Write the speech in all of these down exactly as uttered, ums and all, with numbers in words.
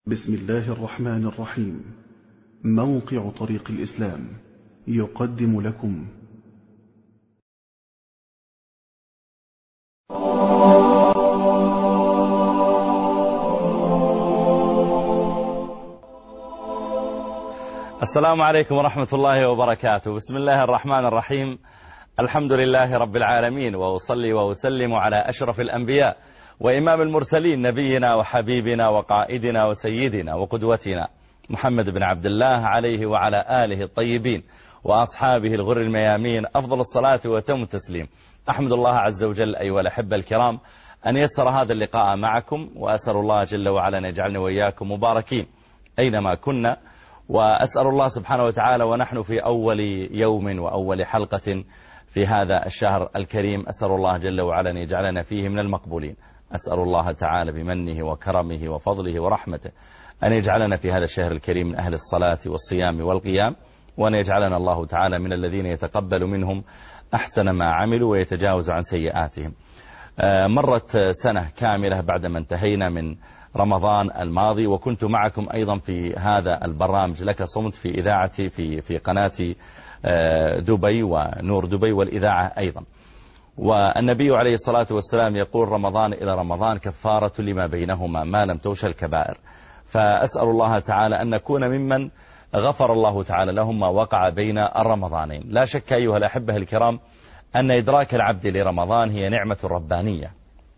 بسم الله الرحمن الرحيم. موقع طريق الإسلام يقدم لكم السلام عليكم ورحمة الله وبركاته. بسم الله الرحمن الرحيم. الحمد لله رب العالمين، وأصلي وأسلم على أشرف الأنبياء وإمام المرسلين، نبينا وحبيبنا وقائدنا وسيدنا وقدوتنا محمد بن عبد الله عليه وعلى آله الطيبين وأصحابه الغر الميامين أفضل الصلاة وتم التسليم. أحمد الله عز وجل أيها الأحبة الكرام أن يسر هذا اللقاء معكم، وأسأل الله جل وعلا أن يجعلني وإياكم مباركين أينما كنا، وأسأل الله سبحانه وتعالى ونحن في أول يوم وأول حلقة في هذا الشهر الكريم، أسأل الله جل وعلا أن يجعلنا فيه من المقبولين. أسأل الله تعالى بمنه وكرمه وفضله ورحمته أن يجعلنا في هذا الشهر الكريم من أهل الصلاة والصيام والقيام، وأن يجعلنا الله تعالى من الذين يتقبل منهم أحسن ما عملوا ويتجاوز عن سيئاتهم. مرت سنة كاملة بعدما انتهينا من رمضان الماضي، وكنت معكم أيضا في هذا البرنامج لك صمت في إذاعتي في في قناة دبي ونور دبي والإذاعة أيضا. والنبي عليه الصلاة والسلام يقول: رمضان إلى رمضان كفارة لما بينهما ما لم توش الكبائر. فأسأل الله تعالى أن نكون ممن غفر الله تعالى لهم ما وقع بين الرمضانين. لا شك أيها الأحبة الكرام أن إدراك العبد لرمضان هي نعمة ربانية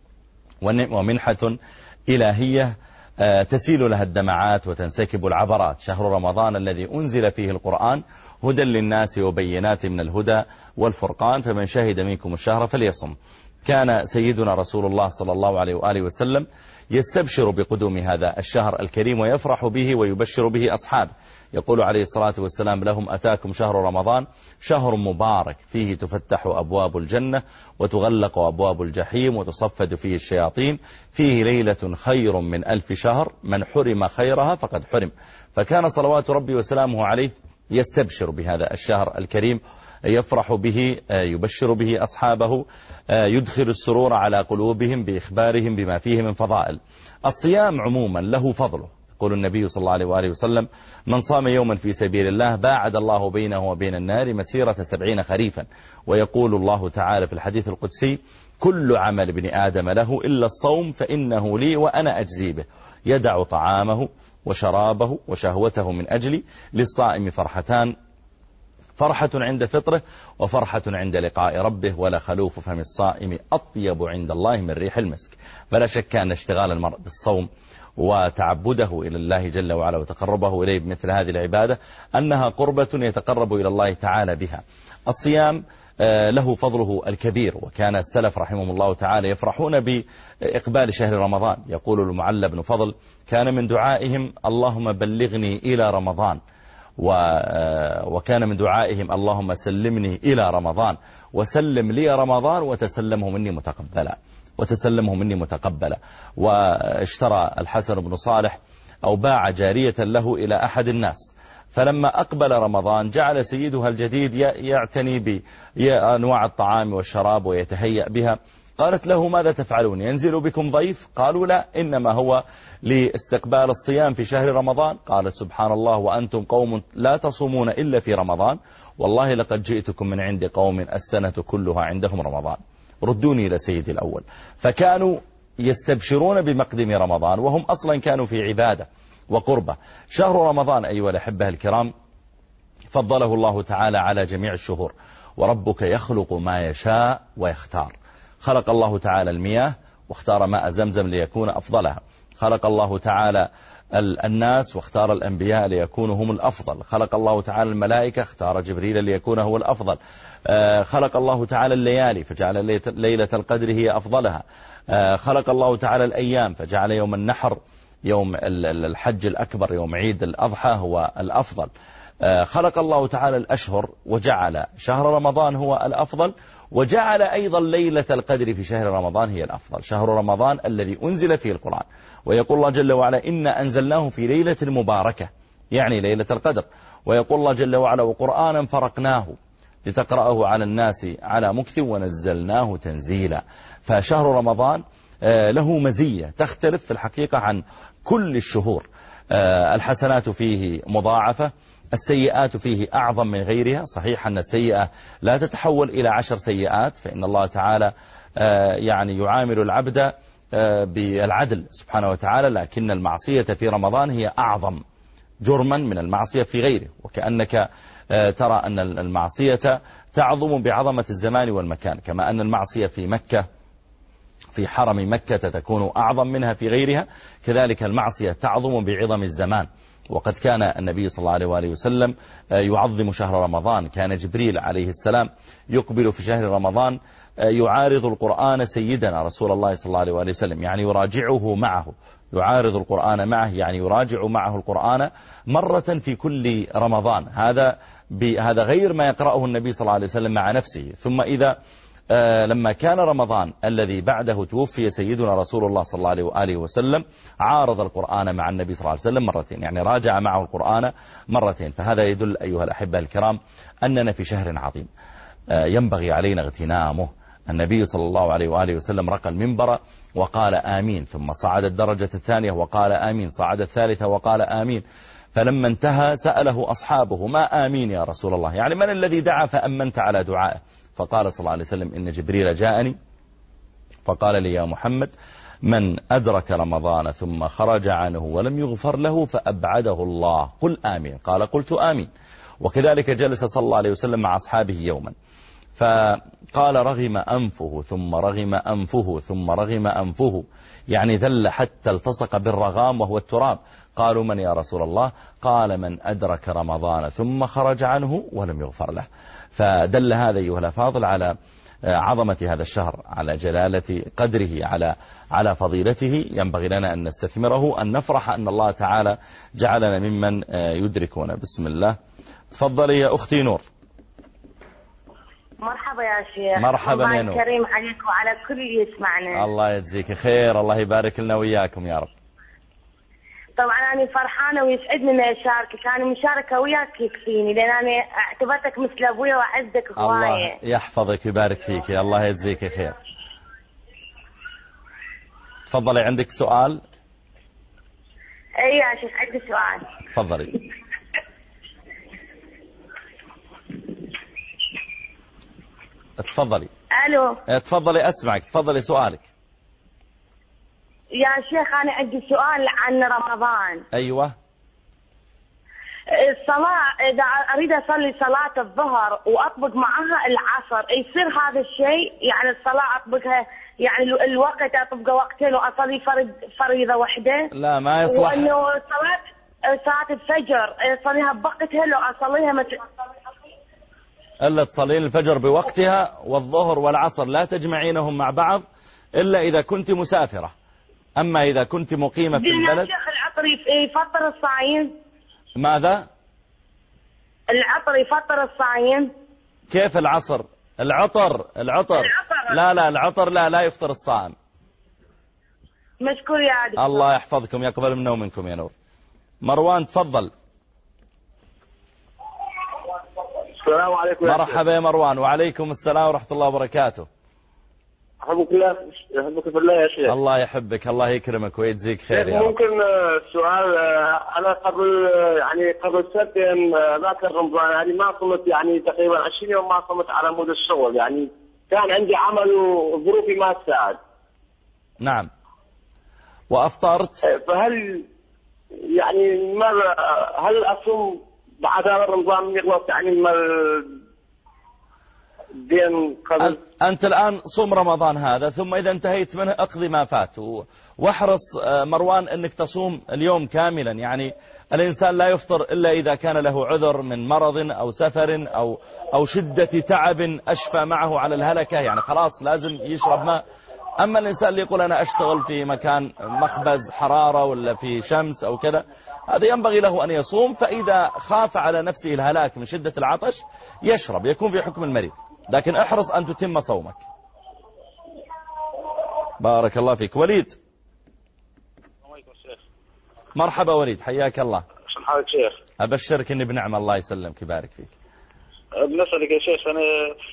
ومنحة إلهية تسيل لها الدمعات وتنسكب العبرات. شهر رمضان الذي أنزل فيه القرآن هدى للناس وبينات من الهدى والفرقان، فمن شهد منكم الشهر فليصم. كان سيدنا رسول الله صلى الله عليه وآله وسلم يستبشر بقدوم هذا الشهر الكريم ويفرح به ويبشر به أصحابه. يقول عليه الصلاة والسلام لهم: أتاكم شهر رمضان شهر مبارك فيه تفتح أبواب الجنة وتغلق أبواب الجحيم وتصفد فيه الشياطين، فيه ليلة خير من ألف شهر، من حرم خيرها فقد حرم. فكان صلوات ربي وسلامه عليه يستبشر بهذا الشهر الكريم، يفرح به، يبشر به أصحابه، يدخل السرور على قلوبهم بإخبارهم بما فيه من فضائل. الصيام عموما له فضله. يقول النبي صلى الله عليه وآله وسلم: من صام يوما في سبيل الله باعد الله بينه وبين النار مسيرة سبعين خريفا. ويقول الله تعالى في الحديث القدسي: كل عمل ابن آدم له إلا الصوم فإنه لي وأنا أجزي به. يدع طعامه وشرابه وشهوته من أجلي، للصائم فرحتان: فرحة عند فطره وفرحة عند لقاء ربه، ولا خلوف فم الصائم أطيب عند الله من ريح المسك. فلا شك أن اشتغال المرء بالصوم وتعبده إلى الله جل وعلا وتقربه إليه بمثل هذه العبادة أنها قربة يتقرب إلى الله تعالى بها. الصيام له فضله الكبير، وكان السلف رحمهم الله تعالى يفرحون بإقبال شهر رمضان. يقول المعلى بن فضل: كان من دعائهم اللهم بلغني إلى رمضان، وكان من دعائهم اللهم سلمني إلى رمضان، وسلم لي رمضان وتسلمه مني متقبلا وتسلمه مني متقبلا. واشترى الحسن بن صالح أو باع جارية له إلى أحد الناس، فلما أقبل رمضان جعل سيدها الجديد يعتني بأنواع الطعام والشراب ويتهيأ بها. قالت له: ماذا تفعلون؟ ينزل بكم ضيف؟ قالوا: لا، إنما هو لاستقبال الصيام في شهر رمضان. قالت: سبحان الله، وأنتم قوم لا تصومون إلا في رمضان، والله لقد جئتكم من عند قوم السنة كلها عندهم رمضان، ردوني إلى سيدي الأول. فكانوا يستبشرون بمقدم رمضان وهم أصلا كانوا في عبادة وقربة. شهر رمضان أيها الأحبة الكرام فضله الله تعالى على جميع الشهور، وربك يخلق ما يشاء ويختار. خلق الله تعالى المياه واختار ماء زمزم ليكون أفضلها. خلق الله تعالى الناس واختار الأنبياء ليكونوا هم الأفضل. خلق الله تعالى الملائكة، اختار جبريل ليكون هو الأفضل. خلق الله تعالى الليالي فجعل ليلة القدر هي أفضلها. خلق الله تعالى الأيام فجعل يوم النحر، يوم الحج الأكبر، يوم عيد الأضحى هو الأفضل. خلق الله تعالى الأشهر وجعل شهر رمضان هو الأفضل، وجعل أيضا ليلة القدر في شهر رمضان هي الأفضل. شهر رمضان الذي أنزل فيه القرآن، ويقول الله جل وعلا: إنا أنزلناه في ليلة مباركة، يعني ليلة القدر. ويقول الله جل وعلا: وقرآنا فرقناه لتقرأه على الناس على مكث ونزلناه تنزيلا. فشهر رمضان له مزية تختلف في الحقيقة عن كل الشهور. الحسنات فيه مضاعفة، السيئات فيه أعظم من غيرها. صحيح أن السيئة لا تتحول إلى عشر سيئات، فإن الله تعالى يعني يعامل العبد بالعدل سبحانه وتعالى، لكن المعصية في رمضان هي أعظم جرما من المعصية في غيره. وكأنك ترى أن المعصية تعظم بعظمة الزمان والمكان، كما أن المعصية في مكة في حرم مكة تكون أعظم منها في غيرها، كذلك المعصية تعظم بعظم الزمان. وقد كان النبي صلى الله عليه وسلم يعظم شهر رمضان، كان جبريل عليه السلام يقبل في شهر رمضان يعارض القرآن سيدنا رسول الله صلى الله عليه وسلم، يعني يراجعه معه، يعارض القرآن معه، يعني يراجع معه القرآن مرة في كل رمضان. هذا هذا غير ما يقرأه النبي صلى الله عليه وسلم مع نفسه. ثم إذا آه لما كان رمضان الذي بعده توفي سيدنا رسول الله صلى الله عليه وسلم، عارض القرآن مع النبي صلى الله عليه وسلم مرتين، يعني راجع معه القرآن مرتين. فهذا يدل أيها الأحبة الكرام أننا في شهر عظيم آه ينبغي علينا اغتنامه. النبي صلى الله عليه وآله وسلم رقى المنبر وقال آمين، ثم صعد الدرجة الثانية وقال آمين، صعد الثالثة وقال آمين. فلما انتهى سأله أصحابه ما آمين يا رسول الله، يعني من الذي دعا فأمنت على دعائه؟ فقال صلى الله عليه وسلم إن جبريل جاءني فقال لي يا محمد من أدرك رمضان ثم خرج عنه ولم يغفر له فأبعده الله، قل آمين. قال قلت آمين. وكذلك جلس صلى الله عليه وسلم مع أصحابه يوما فقال رغم أنفه ثم رغم أنفه ثم رغم أنفه، يعني ذل حتى التصق بالرغام وهو التراب. قالوا من يا رسول الله؟ قال من أدرك رمضان ثم خرج عنه ولم يغفر له. فدل هذا أيها الأفاضل على عظمة هذا الشهر، على جلالة قدره، على على فضيلته. ينبغي لنا أن نستثمره، أن نفرح أن الله تعالى جعلنا ممن يدركون. بسم الله. تفضلي يا أختي نور. مرحبا يا شيخ. مرحبا يا نور. الله الكريم عليك وعلى كل يسمعنا. الله يجزيك خير، الله يبارك لنا وياكم يا رب. طبعا أنا فرحانة ويسعدني أن أشاركك، أنا مشاركة وياك يكفيني، لأن أنا اعتبرتك مثل أبويا وأعزك هواية. الله يحفظك ويبارك فيك، الله يجزيك خير. تفضلي عندك سؤال؟ أي يا شيخ عندي سؤال. تفضلي. تفضلي. ألو. تفضلي أسمعك، تفضلي سؤالك. يا شيخ أنا عندي سؤال عن رمضان. أيوة. الصلاة إذا أريد أصلي صلاة الظهر وأطبق معها العصر يصير هذا الشيء؟ يعني الصلاة أطبقها يعني الوقت أطبقه وقتين وأصلي فرض فريضة واحدة؟ لا ما يصلح. وإنه صلاة صلاة الفجر أصليها بوقتها، لو أصليها مثل إلا تصلين الفجر بوقتها والظهر والعصر لا تجمعينهم مع بعض إلا إذا كنت مسافرة. أما إذا كنت مقيمة في البلد. الشيخ العطر يفطر الصايم. ماذا؟ العطر يفطر الصايم. كيف العصر؟ العطر العطر, العطر. لا لا العطر لا لا يفطر الصائم. مشكور يا دكتور. الله يحفظكم، يقبل منا ومنكم يا نور. مروان تفضل. السلام عليكم. مرحبا يا مروان. وعليكم السلام ورحمة الله وبركاته. أحبك الله أحبك في الله يا شيخ. الله يحبك، الله يكرمك ويجزيك خير يا رب. ممكن سؤال؟ أنا قبل يعني قبل سنتين ما كان رمضان، يعني ما صمت يعني تقريبا عشرين يوم ما صمت على مود الشغل، يعني كان عندي عمل وظروفي ما تساعد. نعم. وأفطرت؟ فهل يعني ماذا هل أصوم بعد رمضان يخلص يعني ما دين قبل؟ أنت الآن صوم رمضان هذا، ثم إذا انتهيت منه أقضي ما فات، واحرص مروان أنك تصوم اليوم كاملا. يعني الإنسان لا يفطر إلا إذا كان له عذر من مرض أو سفر أو, أو شدة تعب أشفى معه على الهلكة، يعني خلاص لازم يشرب ماء. أما الإنسان اللي يقول أنا أشتغل في مكان مخبز حرارة ولا في شمس أو كذا، هذا ينبغي له أن يصوم، فإذا خاف على نفسه الهلاك من شدة العطش يشرب، يكون في حكم المريض، لكن احرص أن تتم صومك. بارك الله فيك. وليد. مرحبا وليد، حياك الله. شلون حالك شيخ؟ أبشرك إني بنعمة، الله يسلمك يبارك فيك. بنسألك يا شيخ، أنا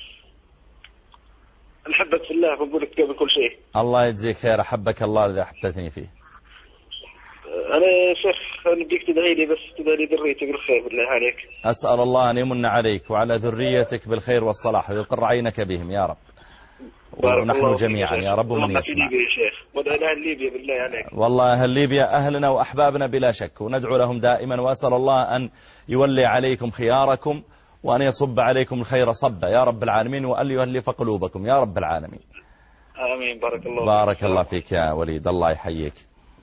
نحبك في الله وبقولك قبل كل شيء. الله يجزيك خير، أحبك الله إذا أحببتني فيه. أنا شيخ نبيك تدعي لي، بس تدعي لي ذريتي بالخير بالله عليك. أسأل الله أن يمن عليك وعلى ذريتك بالخير والصلاح ويقر عينك بهم يا رب، ونحن جميعا يا رب من يسمع. يا شيخ وادعي لأهل ليبيا بالله عليك. والله أهل ليبيا أهلنا وأحبابنا بلا شك، وندعو لهم دائما، وأسأل الله أن يولي عليكم خياركم وأن يصب عليكم الخير صبا يا رب العالمين، وأن يؤلف قلوبكم يا رب العالمين. آمين. بارك الله بارك فيك. الله فيك يا وليد، الله يحييك.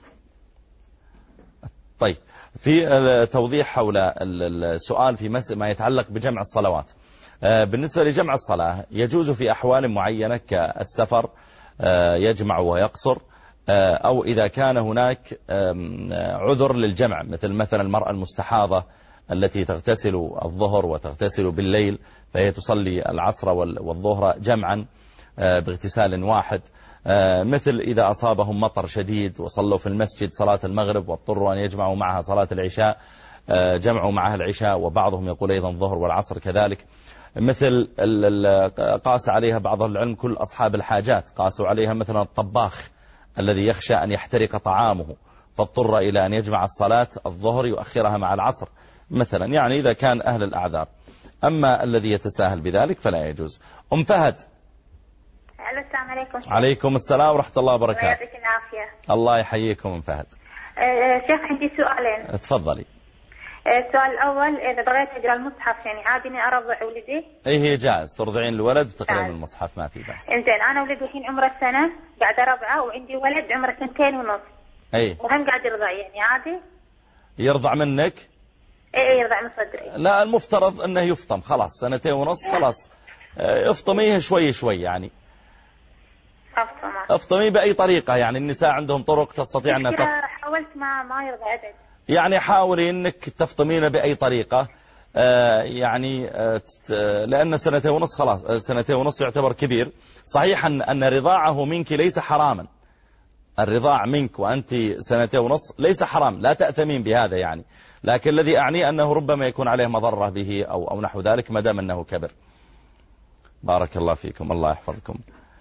طيب، في توضيح حول السؤال في ما يتعلق بجمع الصلوات. بالنسبة لجمع الصلاة يجوز في أحوال معينة كالسفر يجمع ويقصر، أو إذا كان هناك عذر للجمع، مثل مثلا المرأة المستحاضة التي تغتسل الظهر وتغتسل بالليل، فهي تصلي العصر والظهر جمعا باغتسال واحد، مثل إذا أصابهم مطر شديد وصلوا في المسجد صلاة المغرب واضطروا أن يجمعوا معها صلاة العشاء جمعوا معها العشاء، وبعضهم يقول أيضا الظهر والعصر كذلك. مثل قاس عليها بعض العلم كل أصحاب الحاجات، قاسوا عليها مثلا الطباخ الذي يخشى أن يحترق طعامه فاضطر إلى أن يجمع الصلاة الظهر يؤخرها مع العصر مثلا، يعني إذا كان أهل الأعذار. أما الذي يتساهل بذلك فلا يجوز. أم فهد. السلام عليكم. عليكم السلام ورحمة الله وبركاته. الله يعطيك العافية. الله يحييكم أم فهد. أه شيخ عندي سؤالين. تفضلي. السؤال الأول، إذا بغيت أقرأ المصحف يعني عادي إني أرضع ولدي؟ إيه هي جائز، ترضعين الولد وتقرأين المصحف ما في بأس. إنزين، أنا ولدي الحين عمره سنة قاعدة رضعه، وعندي ولد عمره سنتين ونص. أي. وهم قاعد يرضع، يعني عادي؟ يرضع منك؟ إيه يرضع من صدري. لا، المفترض أنه يفطم خلاص، سنتين ونص خلاص افطميه شوي شوي يعني. أفطمه. افطميه بأي طريقة، يعني النساء عندهم طرق تستطيع أن تفطم. حاولت ما ما يرضع أبد. يعني حاولي أنك تفطمينه بأي طريقة، آه يعني آه لأن سنتين ونص خلاص، سنتين ونص يعتبر كبير. صحيح أن, أن رضاعه منك ليس حراما، الرضاع منك وأنت سنتين ونص ليس حرام، لا تأثمين بهذا يعني، لكن الذي أعني أنه ربما يكون عليه مضرة به أو, أو نحو ذلك ما دام أنه كبر. بارك الله فيكم، الله يحفظكم.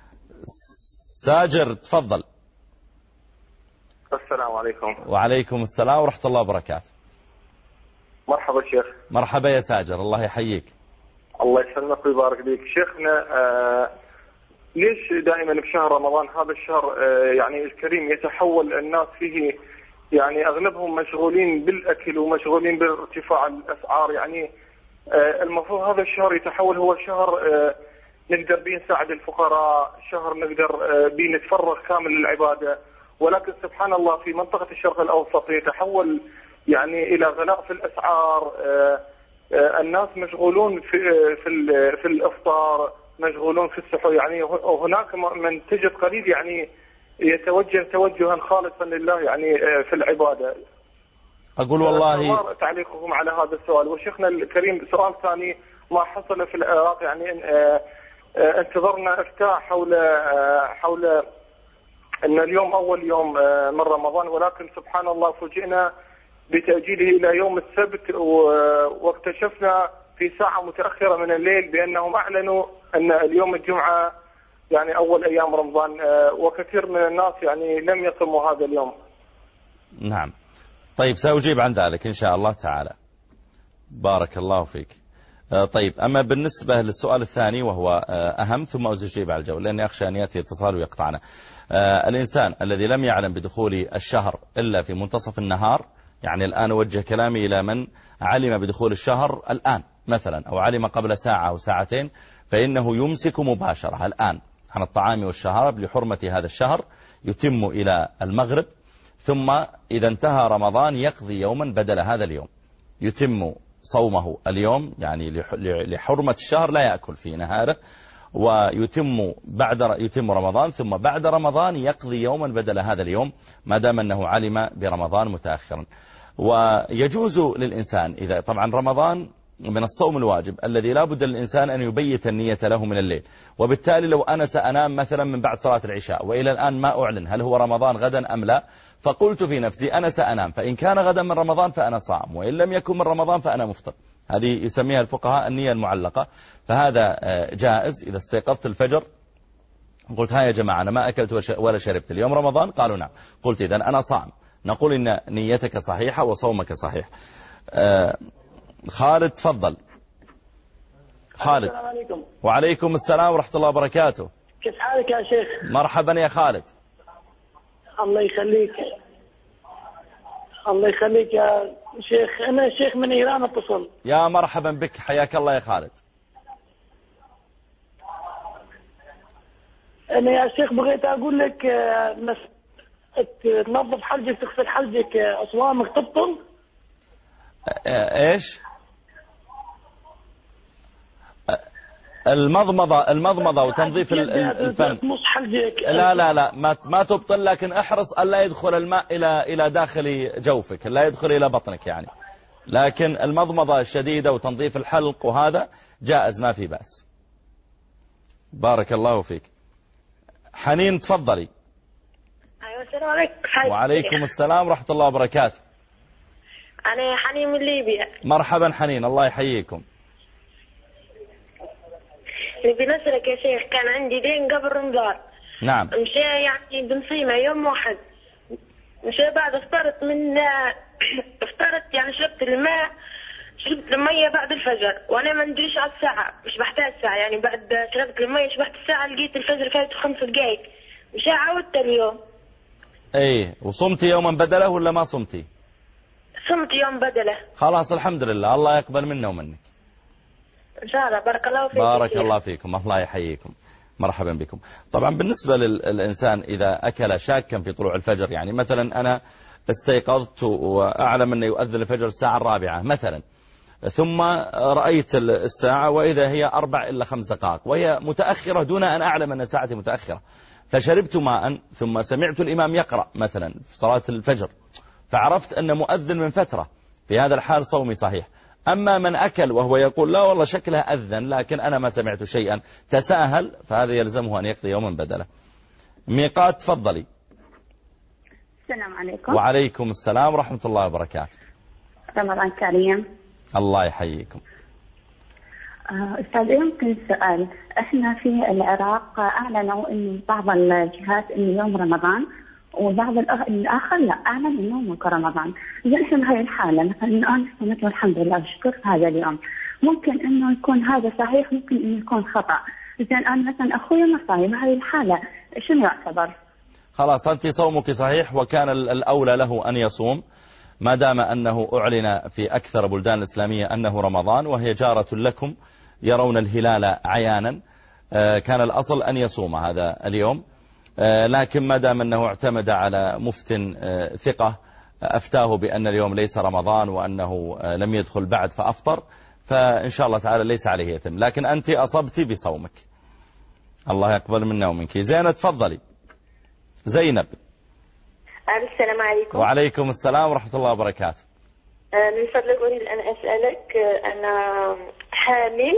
ساجر تفضل. السلام عليكم. وعليكم السلام ورحمة الله وبركاته. مرحبا شيخ. مرحبا يا ساجر، الله يحييك. الله يسلمك ويبارك بك. شيخنا آه ليش دائما بشهر رمضان هذا الشهر آه يعني الكريم يتحول الناس فيه، يعني أغلبهم مشغولين بالأكل ومشغولين بارتفاع الأسعار، يعني آه المفروض هذا الشهر يتحول هو شهر آه نقدر به نساعد الفقراء، شهر نقدر آه به نتفرغ كامل للعبادة، ولكن سبحان الله في منطقة الشرق الأوسط يتحول يعني إلى غلاء في الأسعار. آه آه الناس مشغولون في في في الإفطار، مشغولون في السحور، يعني هناك من تجد قليل يعني يتوجه توجها خالصا لله يعني آه في العبادة. أقول والله تعليقكم على هذا السؤال. وشيخنا الكريم سؤال ثاني، ما حصل في العراق يعني آه آه انتظرنا افتاء حول آه حول أن اليوم أول يوم من رمضان، ولكن سبحان الله فوجئنا بتأجيله إلى يوم السبت، واكتشفنا في ساعة متأخرة من الليل بأنهم أعلنوا أن اليوم الجمعة يعني أول أيام رمضان، وكثير من الناس يعني لم يصموا هذا اليوم. نعم. طيب سأجيب عن ذلك إن شاء الله تعالى. بارك الله فيك. طيب، أما بالنسبة للسؤال الثاني وهو أهم، ثم أجيب على الجو لأني أخشى أن يأتي اتصال ويقطعنا. الإنسان الذي لم يعلم بدخول الشهر إلا في منتصف النهار، يعني الآن أوجه كلامي إلى من علم بدخول الشهر الآن مثلا، أو علم قبل ساعة أو ساعتين، فإنه يمسك مباشرة الآن عن الطعام والشراب لحرمة هذا الشهر، يتم إلى المغرب، ثم إذا انتهى رمضان يقضي يوما بدل هذا اليوم، يتم صومه اليوم يعني لحرمة الشهر لا يأكل في نهاره، ويتم بعد يتم رمضان، ثم بعد رمضان يقضي يوما بدل هذا اليوم ما دام أنه علم برمضان متأخرا. ويجوز للإنسان إذا طبعا رمضان من الصوم الواجب الذي لا بد للإنسان أن يبيت النية له من الليل، وبالتالي لو أنا سأنام مثلا من بعد صلاة العشاء وإلى الآن ما أعلن هل هو رمضان غدا أم لا، فقلت في نفسي أنا سأنام، فإن كان غدا من رمضان فأنا صائم، وإن لم يكن من رمضان فأنا مفطر. هذه يسميها الفقهاء النية المعلقة، فهذا جائز. إذا استيقظت الفجر قلت ها يا جماعة أنا ما أكلت ولا شربت اليوم رمضان، قالوا نعم، قلت إذن أنا صائم، نقول إن نيتك صحيحة وصومك صحيح. آه خالد تفضل. خالد. السلام عليكم. وعليكم السلام ورحمة الله وبركاته. كيف حالك يا شيخ؟ مرحبا يا خالد. الله يخليك الله يخليك يا شيخ. أنا شيخ من إيران اتصل. يا مرحبا بك، حياك الله يا خالد. أنا يا شيخ بغيت أقول لك تنظف حلجك، تغسل حلجك، أصوامك تبطل. إيش؟ المضمضة المضمضة وتنظيف الفم. لا لا لا ما ما تبطل، لكن احرص ألا يدخل الماء إلى إلى داخل جوفك، لا يدخل إلى بطنك يعني. لكن المضمضة الشديدة وتنظيف الحلق وهذا جائز، ما في بأس. بارك الله فيك. حنين تفضلي. أيوة السلام عليكم. وعليكم السلام ورحمة الله وبركاته. أنا حنين من ليبيا. مرحبا حنين، الله يحييكم. بنسألك يا شيخ، كان عندي دين قبل رمضان. نعم. مشي يعني بنصيمه يوم واحد، مشي بعد افطرت من افطرت يعني شربت الماء، شربت المية بعد الفجر، وانا ما ندريش على الساعة، مش بحتاج الساعة يعني. بعد شربت المية شبحت الساعة، لقيت الفجر فاتت خمس دقائق، مشي عودت اليوم. ايه، وصمتي يوما بدله ولا ما صمتي؟ صمت يوم بدله. خلاص الحمد لله، الله يقبل منا ومنك إن شاء الله. بارك الله فيكم. بارك الله فيكم، الله يحييكم. مرحبا بكم. طبعا بالنسبة للإنسان إذا أكل شاكا في طلوع الفجر، يعني مثلا أنا استيقظت وأعلم أنه يؤذن الفجر الساعة الرابعة مثلا، ثم رأيت الساعة وإذا هي أربع إلا خمس دقائق وهي متأخرة دون أن أعلم أن ساعتي متأخرة، فشربت ماء ثم سمعت الإمام يقرأ مثلا في صلاة الفجر، فعرفت أن مؤذن من فترة، في هذا الحال صومي صحيح. أما من أكل وهو يقول لا والله شكلها أذن لكن أنا ما سمعت شيئا، تساهل، فهذا يلزمه أن يقضي يوما بدله. ميقات تفضلي. السلام عليكم. وعليكم السلام ورحمة الله وبركاته. رمضان كريم. الله يحييكم. أستاذ يمكن سؤال، إحنا في العراق أعلنوا إن بعض الجهات إن يوم رمضان، وبعض الآخر لا أعلن إنه يوم رمضان. إذا إحنا بهاي الحالة مثلا الآن صمت والحمد لله والشكر هذا اليوم، ممكن إنه يكون هذا صحيح، ممكن إنه يكون خطأ. إذا أنا مثلا أخوي ما صايم، هاي الحالة شنو يعتبر؟ خلاص أنت صومك صحيح، وكان الأولى له أن يصوم ما دام أنه أعلن في أكثر بلدان الإسلامية أنه رمضان وهي جارة لكم يرون الهلال عيانا، كان الأصل أن يصوم هذا اليوم. لكن ما دام أنه اعتمد على مفتن ثقة أفتاه بأن اليوم ليس رمضان وأنه لم يدخل بعد فأفطر، فإن شاء الله تعالى ليس عليه يتم، لكن أنت أصبت بصومك، الله يقبل منا ومنك. زينب تفضلي. زينب. السلام عليكم. وعليكم السلام ورحمة الله وبركاته. من فضلك أريد أن أسألك، أنا حامل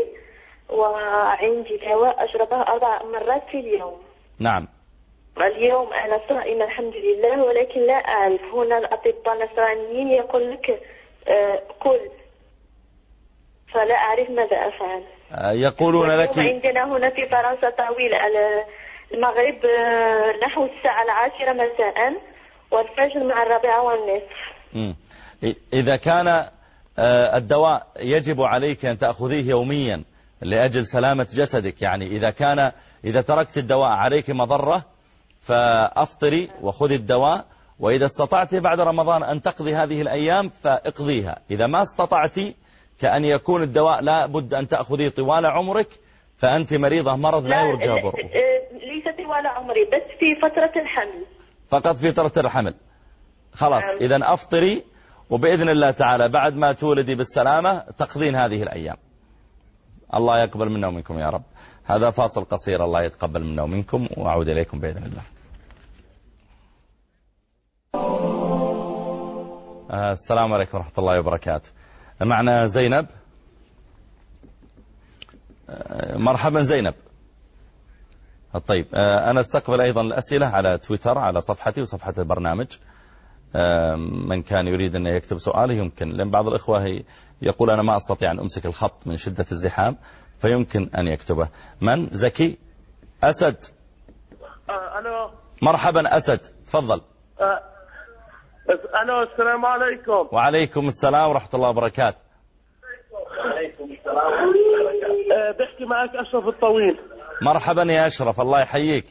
وعندي دواء أشربه أربع مرات في اليوم. نعم. اليوم أنا صائمة الحمد لله، ولكن لا أعرف، هنا الأطباء النصرانيين يقول لك كل، فلا أعرف ماذا أفعل. يقولون لك عندنا هنا في فرنسا طويل، على المغرب نحو الساعة العاشرة مساء، والفجر مع الرابعة والنصف. إذا كان الدواء يجب عليك أن تأخذيه يوميا لأجل سلامة جسدك، يعني إذا كان إذا تركت الدواء عليك مضرة فأفطري وخذي الدواء، وإذا استطعت بعد رمضان أن تقضي هذه الأيام فاقضيها. إذا ما استطعت كأن يكون الدواء لا بد أن تأخذيه طوال عمرك فأنت مريضة مرض لا يرجى برؤه. ليس طوال عمري، بس في فترة الحمل فقط في فترة الحمل. خلاص إذا أفطري، وبإذن الله تعالى بعد ما تولدي بالسلامة تقضين هذه الأيام. الله يقبل منا ومنكم يا رب. هذا فاصل قصير، الله يتقبل منا ومنكم، وأعود إليكم بإذن الله. السلام عليكم ورحمة الله وبركاته. معنا زينب. مرحبا زينب. طيب أنا استقبل أيضا الأسئلة على تويتر على صفحتي وصفحة البرنامج، من كان يريد أن يكتب سؤاله يمكن، لأن بعض الإخوة يقول أنا ما أستطيع أن أمسك الخط من شدة الزحام، فيمكن أن يكتبه. من؟ زكي؟ أسد. ألو. مرحبا أسد تفضل. الو السلام عليكم. وعليكم السلام ورحمة الله وبركاته. وعليكم السلام. أه بحكي معك أشرف الطويل. مرحبا يا أشرف، الله يحييك.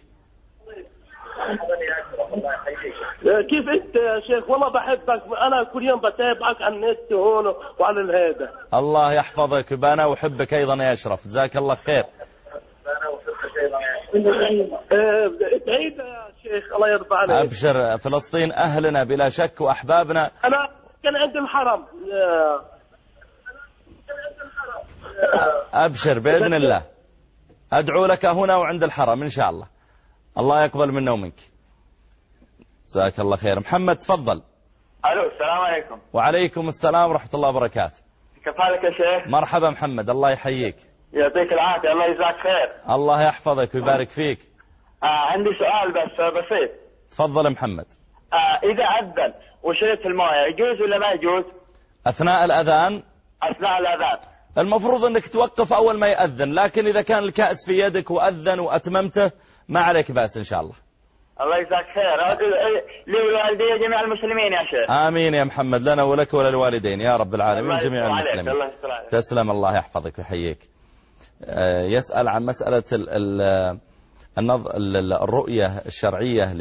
أه كيف أنت يا شيخ؟ والله بحبك، أنا كل يوم بتابعك على النت هون وعلى الهذا. الله يحفظك، وأنا أحبك أيضا يا أشرف، جزاك الله خير. ادعي يا شيخ الله يرضى عليك. أبشر، فلسطين أهلنا بلا شك وأحبابنا. أنا كان عند الحرم. أبشر بإذن الله، أدعو لك هنا وعند الحرم إن شاء الله، الله يقبل منا ومنك. جزاك الله خير. محمد تفضل. ألو السلام عليكم. وعليكم السلام ورحمة الله وبركاته. كيف حالك يا شيخ؟ مرحبا محمد، الله يحييك. يعطيك العافية، الله يجزاك خير. الله يحفظك ويبارك فيك. آه عندي سؤال بس بسيط. تفضل محمد. آه إذا أذن وشربت الموية يجوز ولا ما يجوز؟ أثناء الأذان؟ أثناء الأذان المفروض أنك توقف أول ما يأذن، لكن إذا كان الكأس في يدك وأذن وأتممته ما عليك بأس إن شاء الله. الله يجزاك خير. لي ولوالدي جميع المسلمين يا شيخ. آمين يا محمد، لنا ولك وللوالدين يا رب العالمين جميع المسلمين. الله تسلم، الله يحفظك ويحييك. يسأل عن مسألة الرؤية الشرعية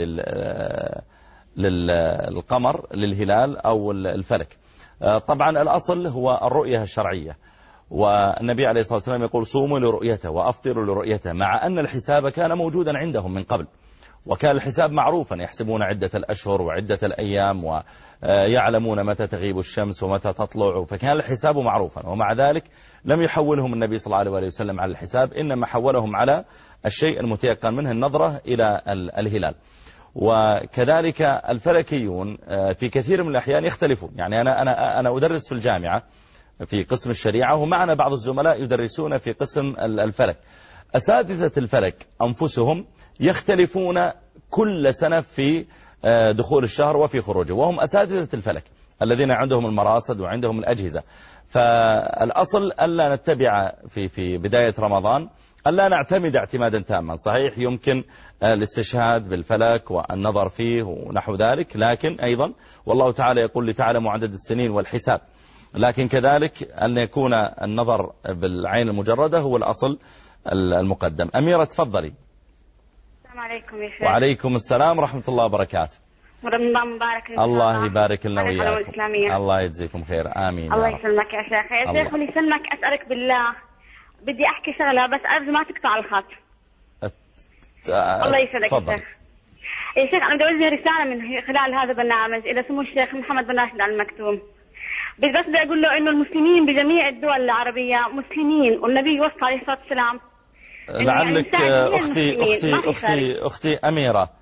للقمر للهلال أو الفلك. طبعا الأصل هو الرؤية الشرعية، والنبي عليه الصلاة والسلام يقول صوموا لرؤيته وأفطروا لرؤيته، مع أن الحساب كان موجودا عندهم من قبل، وكان الحساب معروفا، يحسبون عدة الأشهر وعدة الأيام ويعلمون متى تغيب الشمس ومتى تطلع، فكان الحساب معروفا، ومع ذلك لم يحولهم النبي صلى الله عليه وسلم على الحساب، إنما حولهم على الشيء المتيقن منه النظرة إلى الهلال. وكذلك الفلكيون في كثير من الأحيان يختلفون، يعني أنا أنا أنا أدرس في الجامعة في قسم الشريعة، ومعنا بعض الزملاء يدرسون في قسم الفلك. أساتذة الفلك أنفسهم يختلفون كل سنة في دخول الشهر وفي خروجه، وهم أساتذة الفلك الذين عندهم المراصد وعندهم الأجهزة. فالأصل ألا نتبع في في بداية رمضان، ألا نعتمد اعتمادا تاما. صحيح يمكن الاستشهاد بالفلك والنظر فيه ونحو ذلك، لكن أيضا والله تعالى يقول لتعلموا عدد السنين والحساب، لكن كذلك أن يكون النظر بالعين المجردة هو الأصل المقدم. أميرة تفضلي. السلام عليكم يا شيخ. وعليكم السلام ورحمة الله وبركاته. رمضان مبارك. الله يبارك لنا وياكم. الإسلامية. الله يجزيكم خير. آمين. الله يسلمك يا شيخ. يا شيخ ولي يسلمك أسألك بالله، بدي أحكي شغلة بس أرجو ما تقطع الخط. أت... الله يسعدك تفضل. يا شيخ. يا شيخ أنا بدي أوجه رسالة من خلال هذا البرنامج إلى سمو الشيخ محمد بن راشد آل مكتوم، بس بدي أقول له إنه المسلمين بجميع الدول العربية مسلمين، والنبي وصى عليه الصلاة والسلام. لعلك أختي أختي أختي أختي أميرة،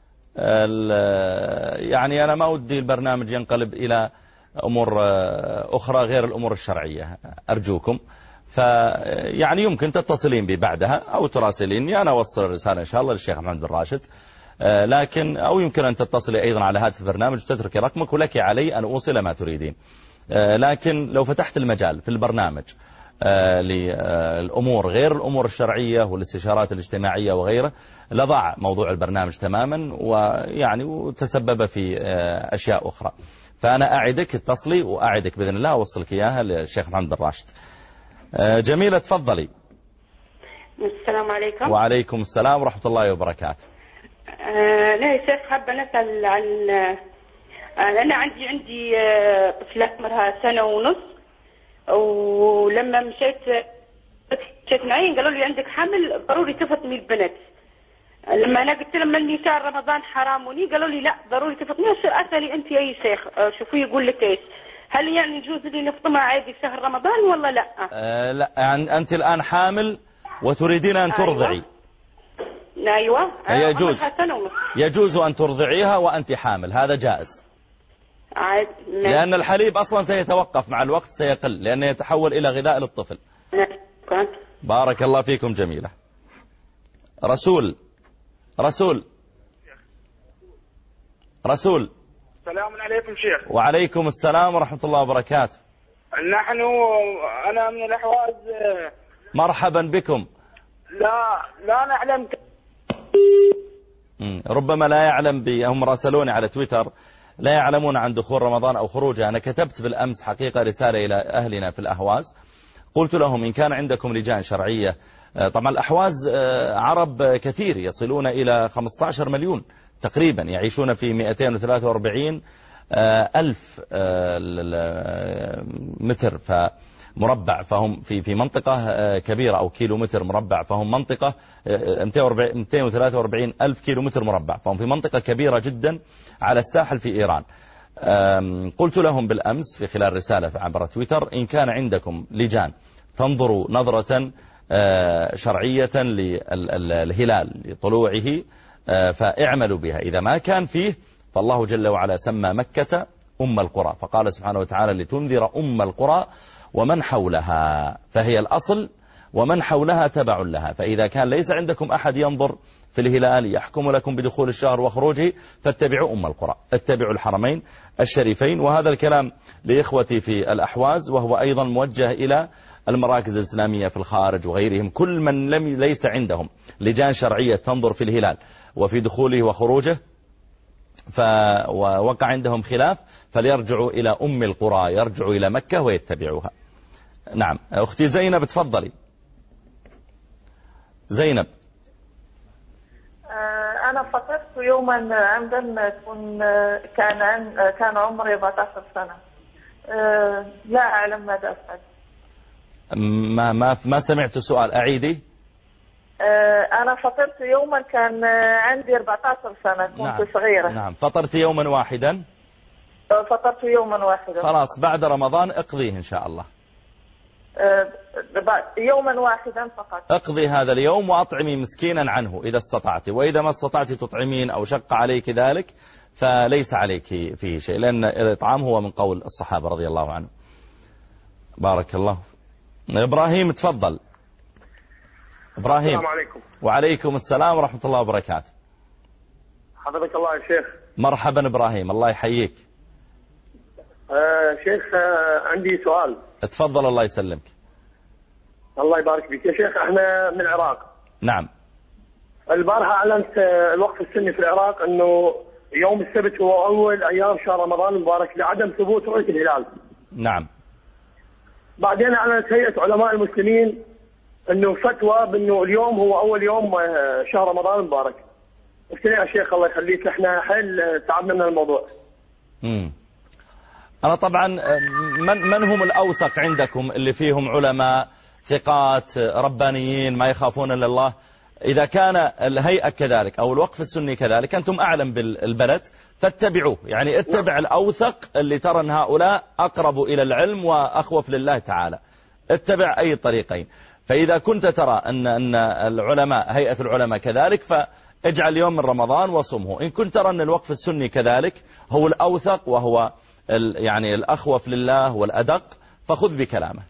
يعني أنا ما ودي البرنامج ينقلب إلى أمور أخرى غير الأمور الشرعية، أرجوكم. فيعني يمكن تتصلين بي بعدها أو تراسليني، أنا أوصل الرسالة إن شاء الله للشيخ محمد بن راشد، لكن أو يمكن أن تتصلي أيضا على هاتف البرنامج وتتركي رقمك، ولك علي أن أوصل ما تريدين. لكن لو فتحت المجال في البرنامج للأمور غير الأمور الشرعية والاستشارات الاجتماعية وغيره لضع موضوع البرنامج تماما، ويعني وتسبب في أشياء أخرى. فأنا أعدك اتصلي وأعدك بإذن الله أوصلك إياها للشيخ محمد بن راشد. جميلة تفضلي. السلام عليكم. وعليكم السلام ورحمة الله وبركاته. آه لا يا شيخ، حابة نسأل عن آه أنا عندي عندي آه طفلة عمرها سنة ونص، ولما مشيت مشيت نعين قالوا لي عندك حمل ضروري تفطمي البنت. لما أنا قلت لهم إني شهر رمضان حرام وني قالوا لي لا ضروري تفطمي. أسألي أنت أي شيخ شوفي يقول لك إيش، هل يعني يجوز لي نفطمها عادي في شهر رمضان ولا لا؟ أه لا، يعني أنت الآن حامل وتريدين أن ترضعي. أيوة, أيوة. يجوز يجوز أن ترضعيها وأنت حامل، هذا جائز. عاد لأن الحليب أصلا سيتوقف مع الوقت، سيقل لأنه يتحول إلى غذاء للطفل. بارك الله فيكم. جميلة. رسول رسول رسول السلام عليكم شيخ. وعليكم السلام ورحمة الله وبركاته. نحن أنا من الأحواز. مرحبا بكم. لا لا نعلم. ربما لا يعلم بي، هم راسلوني على تويتر لا يعلمون عن دخول رمضان أو خروجه. أنا كتبت بالأمس حقيقة رسالة إلى أهلنا في الأهواز، قلت لهم إن كان عندكم لجان شرعية، طبعا الأحواز عرب كثير يصلون إلى خمسة عشر مليون تقريبا، يعيشون في مئتين وثلاثة وأربعين ألف متر مربع، فهم في في منطقة كبيرة، أو كيلو متر مربع، فهم منطقة مئتين وثلاثة وأربعين ألف كيلو متر مربع، فهم في منطقة كبيرة جدا على الساحل في إيران. قلت لهم بالأمس في خلال رسالة عبر تويتر إن كان عندكم لجان تنظروا نظرة شرعية للهلال لطلوعه فاعملوا بها، إذا ما كان فيه فالله جل وعلا سمى مكة أم القرى، فقال سبحانه وتعالى لتنذر أم القرى ومن حولها، فهي الأصل ومن حولها تبع لها. فإذا كان ليس عندكم أحد ينظر في الهلال يحكم لكم بدخول الشهر وخروجه فاتبعوا أم القرى، اتبعوا الحرمين الشريفين. وهذا الكلام لإخوتي في الأحواز، وهو أيضا موجه إلى المراكز الإسلامية في الخارج وغيرهم، كل من لم ليس عندهم لجان شرعية تنظر في الهلال وفي دخوله وخروجه فوقع عندهم خلاف فليرجعوا إلى أم القرى، يرجعوا إلى مكة ويتبعوها. نعم أختي زينب تفضلي. زينب. أنا فطرت يوما عمدا كن كان كان عمري أربعة عشر سنة، لا أعلم ماذا أفعل. ما ما ما سمعت السؤال، أعيدي. أنا فطرت يوما كان عندي أربعة عشر سنة، كنت نعم. صغيرة. نعم فطرت يوما واحدا. فطرت يوما واحدا. خلاص بعد رمضان اقضيه إن شاء الله. يوما واحدا فقط. اقضي هذا اليوم وأطعمي مسكينا عنه إذا استطعت، وإذا ما استطعت تطعمين أو شق عليك ذلك فليس عليك فيه شيء، لأن الإطعام هو من قول الصحابة رضي الله عنهم. بارك الله. إبراهيم تفضل. إبراهيم. السلام عليكم. وعليكم السلام ورحمة الله وبركاته. حفظك الله يا شيخ. مرحبا إبراهيم، الله يحييك. آه شيخ آه عندي سؤال. تفضل الله يسلمك. الله يبارك فيك يا شيخ، احنا من العراق. نعم. البارحة أعلنت الوقف السني في العراق أنه يوم السبت هو أول أيام شهر رمضان المبارك لعدم ثبوت رؤية الهلال. نعم. بعدين أعلنت هيئة علماء المسلمين أنه فتوى بأنه اليوم هو أول يوم شهر رمضان المبارك. افتني يا شيخ الله يخليك، احنا حيل تعبنا من الموضوع. امم أنا طبعا من من هم الأوثق عندكم اللي فيهم علماء ثقات ربانيين ما يخافون إلا الله؟ إذا كان الهيئة كذلك أو الوقف السني كذلك أنتم أعلم بالبلد فاتبعوه، يعني اتبع الأوثق اللي ترى أن هؤلاء أقرب إلى العلم وأخوف لله تعالى، اتبع أي طريقين. فإذا كنت ترى أن أن العلماء هيئة العلماء كذلك فاجعل يوم من رمضان وصمه. إن كنت ترى أن الوقف السني كذلك هو الأوثق وهو يعني الأخوف لله والأدق فخذ بكلامه.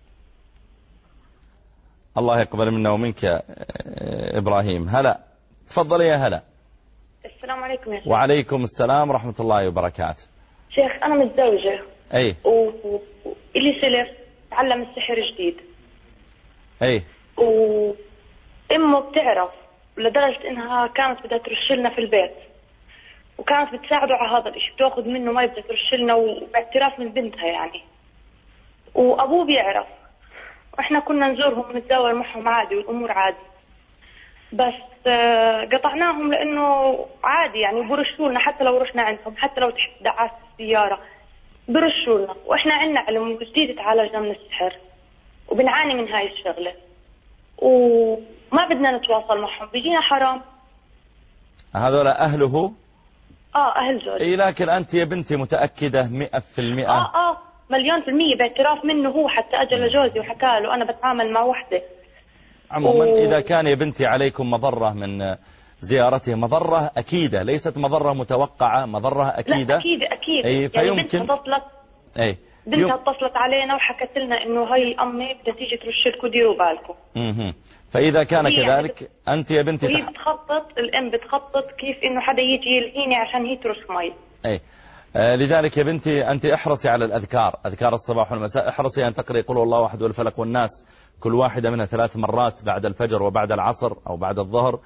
الله يقبل منا ومنك يا إبراهيم. هلا تفضل يا هلا. السلام عليكم يا شيخ. وعليكم السلام ورحمة الله وبركاته. شيخ أنا متزوجة. أي. وإلي سلف تعلم السحر جديد. أي. وإمه بتعرف لدرجة إنها كانت بدها ترش لنا في البيت، وكانت بتساعده على هذا الإشي، بتاخذ منه ما بدها ترش لنا وباعتراف من بنتها يعني. وأبوه بيعرف، وإحنا كنا نزورهم ونتزاور معهم عادي والأمور عادي، بس قطعناهم لأنه عادي يعني برشوا لنا، حتى لو رحنا عندهم حتى لو تحت دعاسة السيارة برشوا لنا، وإحنا عنا علم جديد تعالجنا من السحر وبنعاني من هاي الشغلة وما بدنا نتواصل معهم، بيجينا حرام. هذول أهله؟ آه أهل زوجي. إيه لكن أنت يا بنتي متأكدة مئة في المئة؟ آه آه مليون في المية باعتراف منه هو، حتى أجل لجوزي وحكى له أنا بتعامل مع وحدة. عموما و... إذا كان يا بنتي عليكم مضرة من زيارته، مضرة أكيدة ليست مضرة متوقعة، مضرة أكيدة. لا أكيد أكيد. أي فيمكن يعني بنتها اتصلت أي بنتها يوم... اتصلت علينا وحكت لنا إنه هي أمي بدها تيجي ترش لكم ديروا بالكم. اها فإذا كان كذلك يعني أنت يا بنتي وهي تح... بتخطط الأم بتخطط كيف إنه حدا يجي يلهيني عشان هي ترش مي. أي آه لذلك يا بنتي أنت احرصي على الأذكار، أذكار الصباح والمساء، احرصي أن تقرأي قل الله واحد والفلق والناس كل واحدة منها ثلاث مرات بعد الفجر وبعد العصر أو بعد الظهر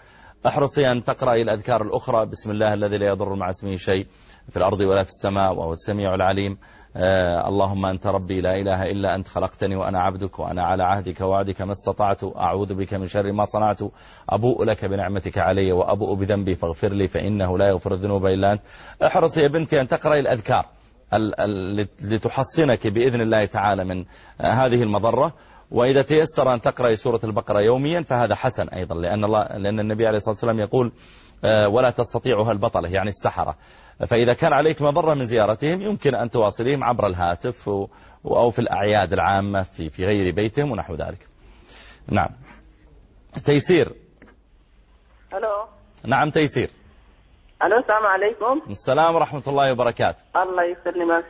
احرصي أن تقرأي الأذكار الأخرى، بسم الله الذي لا يضر مع اسمه شيء في الأرض ولا في السماء وهو السميع العليم. آه اللهم أنت ربي لا إله إلا أنت خلقتني وأنا عبدك وأنا على عهدك ووعدك ما استطعت أعوذ بك من شر ما صنعت أبوء لك بنعمتك علي وأبوء بذنبي فاغفر لي فإنه لا يغفر الذنوب إلا أنت. احرصي يا بنتي أن تقرأي الأذكار لتحصنك بإذن الله تعالى من هذه المضرة. وإذا تيسر أن تقرأي سورة البقرة يوميا فهذا حسن أيضا، لأن, الله لأن النبي عليه الصلاة والسلام يقول ولا تستطيعها البطلة يعني السحرة. فإذا كان عليك مضرة من زيارتهم يمكن أن تواصلهم عبر الهاتف أو في الأعياد العامة في في غير بيتهم ونحو ذلك. نعم. تيسير. ألو. نعم تيسير. ألو السلام عليكم. السلام ورحمة الله وبركاته. الله يسلمك.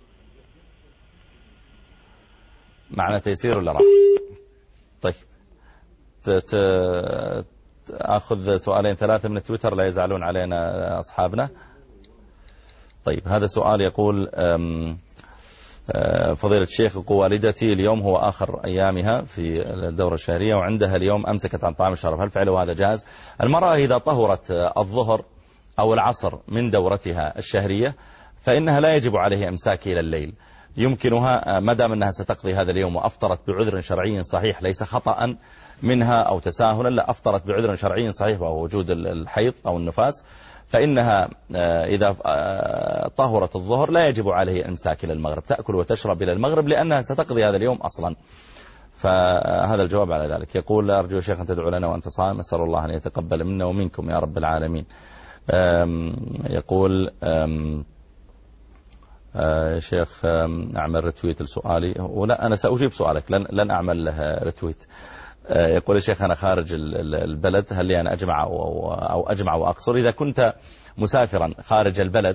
معنا تيسير ولا راح؟ طيب أخذ سؤالين ثلاثة من تويتر لا يزعلون علينا أصحابنا. طيب هذا سؤال يقول فضيلة الشيخ، والدتي اليوم هو آخر أيامها في الدورة الشهرية وعندها اليوم أمسكت عن طعام الشرف، هل فعله هذا جائز؟ المرأة إذا طهرت الظهر أو العصر من دورتها الشهرية فإنها لا يجب عليه إمساك إلى الليل، يمكنها ما دام أنها ستقضي هذا اليوم وأفطرت بعذر شرعي صحيح ليس خطأ منها أو تساهلا، لا أفطرت بعذر شرعي صحيح وهو وجود الحيض أو النفاس، فإنها إذا طهرت الظهر لا يجب عليه إمساك إلى المغرب، تأكل وتشرب إلى المغرب لأنها ستقضي هذا اليوم أصلا. فهذا الجواب على ذلك. يقول أرجو شيخ أن تدعو لنا وأنت صائم، أسأل الله أن يتقبل منا ومنكم يا رب العالمين. يقول آه شيخ أعمل رتويت لسؤالي، ولا أنا سأجيب سؤالك لن, لن أعمل له رتويت. آه يقول الشيخ أنا خارج البلد، هل لي أنا أجمع أو, أو أجمع وأقصر؟ إذا كنت مسافرا خارج البلد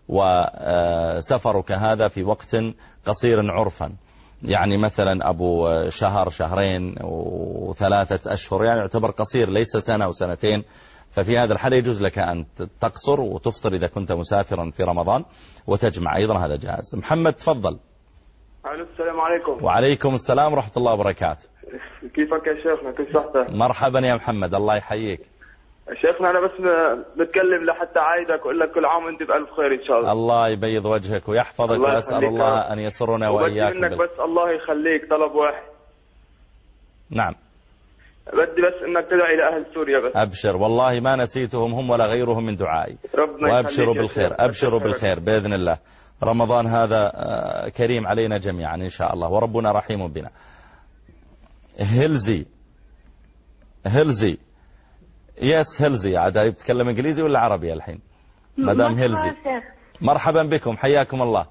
وسفرك هذا في وقت قصير عرفا، يعني مثلا أبو شهر شهرين وثلاثة أشهر، يعني يعتبر قصير ليس سنة وسنتين، ففي هذا الحال يجوز لك أن تقصر وتفطر إذا كنت مسافرا في رمضان وتجمع أيضا، هذا جائز. محمد تفضل. السلام عليكم. وعليكم السلام ورحمة الله وبركاته. كيفك يا شيخنا؟ كيف صحتك؟ مرحبا يا محمد، الله يحييك. شيخنا أنا بس بتكلم لحتى عايدك وأقول لك كل عام وأنت بألف خير إن شاء الله. الله يبيض وجهك ويحفظك، وأسأل الله أن يسرنا وإياك. وبدي منك بس الله يخليك طلب واحد. نعم. بدي بس انك تدعي لأهل سوريا بس. أبشر، والله ما نسيتهم هم ولا غيرهم من دعائي، وأبشروا بالخير، أبشروا بالخير بإذن الله. رمضان هذا كريم علينا جميعا إن شاء الله، وربنا رحيم بنا. هلزي هلزي يس هلزي عاد يتكلم إنجليزي ولا عربي الحين؟ مدام هلزي مرحبا بكم، حياكم الله.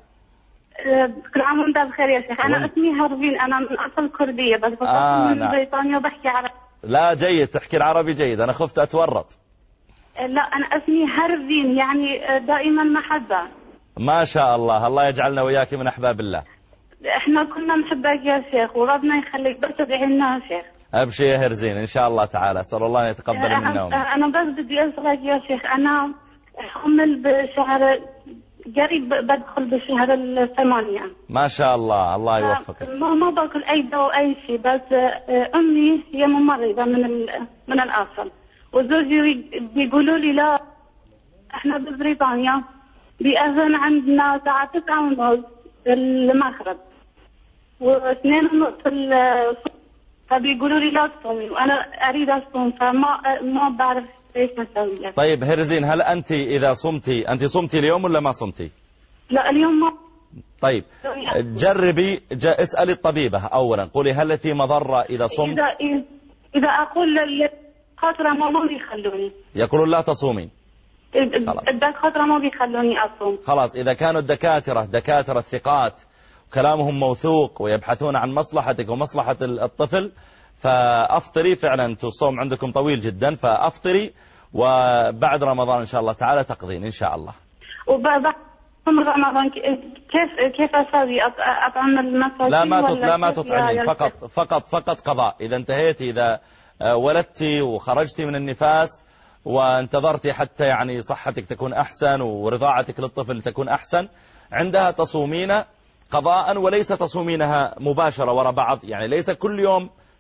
كل عام وانت بخير يا شيخ. انا اسمي هربين، انا من اصل كرديه بس بصير آه من نعم. بريطانيا وبحكي عربي. لا جيد، تحكي العربي جيد، انا خفت اتورط. لا انا اسمي هربين، يعني دائما محبه. ما شاء الله، الله يجعلنا وياك من احباب الله. احنا كنا نحبك يا شيخ وربنا يخليك، بس ادعي لنا يا شيخ. ابشر يا هرزين ان شاء الله تعالى، اسال الله ان يتقبل منا ومنك. انا بس بدي اسالك يا شيخ، انا حمل بشهر قريب بدخل بشهر الثمانية. ما شاء الله، الله يوفقك. ما ما باكل اي دواء اي شيء، بس امي هي ممرضة من من الاصل، وزوجي بيقولوا لي لا احنا ببريطانيا بيأذن عندنا الساعة تسعة ونص المغرب واثنين ونص الصبح، فبيقولوا لي لا تصومي وانا اريد اصوم، فما ما بعرف ايش اسوي. طيب هرزين، هل انت اذا صمتي انت صمتي اليوم ولا ما صمتي؟ لا اليوم ما. طيب جربي جا اسالي الطبيبه اولا، قولي هل في مضره اذا صمت؟ اذا اذا اقول للدكاتره ما بيخلوني. يقولون لا تصومين. الدكاتره ما بيخلوني اصوم. خلاص، اذا كانوا الدكاتره دكاتره الثقات وكلامهم موثوق ويبحثون عن مصلحتك ومصلحه الطفل فافطري، فعلا الصوم عندكم طويل جدا، فافطري وبعد رمضان ان شاء الله تعالى تقضين ان شاء الله. وبعد رمضان كيف كيف اسوي؟ اطعم المساكين؟ لا ما تط... لا ما تطعمين، فقط فقط فقط قضاء. اذا انتهيتي، اذا ولدتي وخرجتي من النفاس وانتظرتي حتى يعني صحتك تكون احسن ورضاعتك للطفل تكون احسن، عندها تصومين قضاء وليس تصومينها مباشرة وراء بعض، يعني ليس كل يوم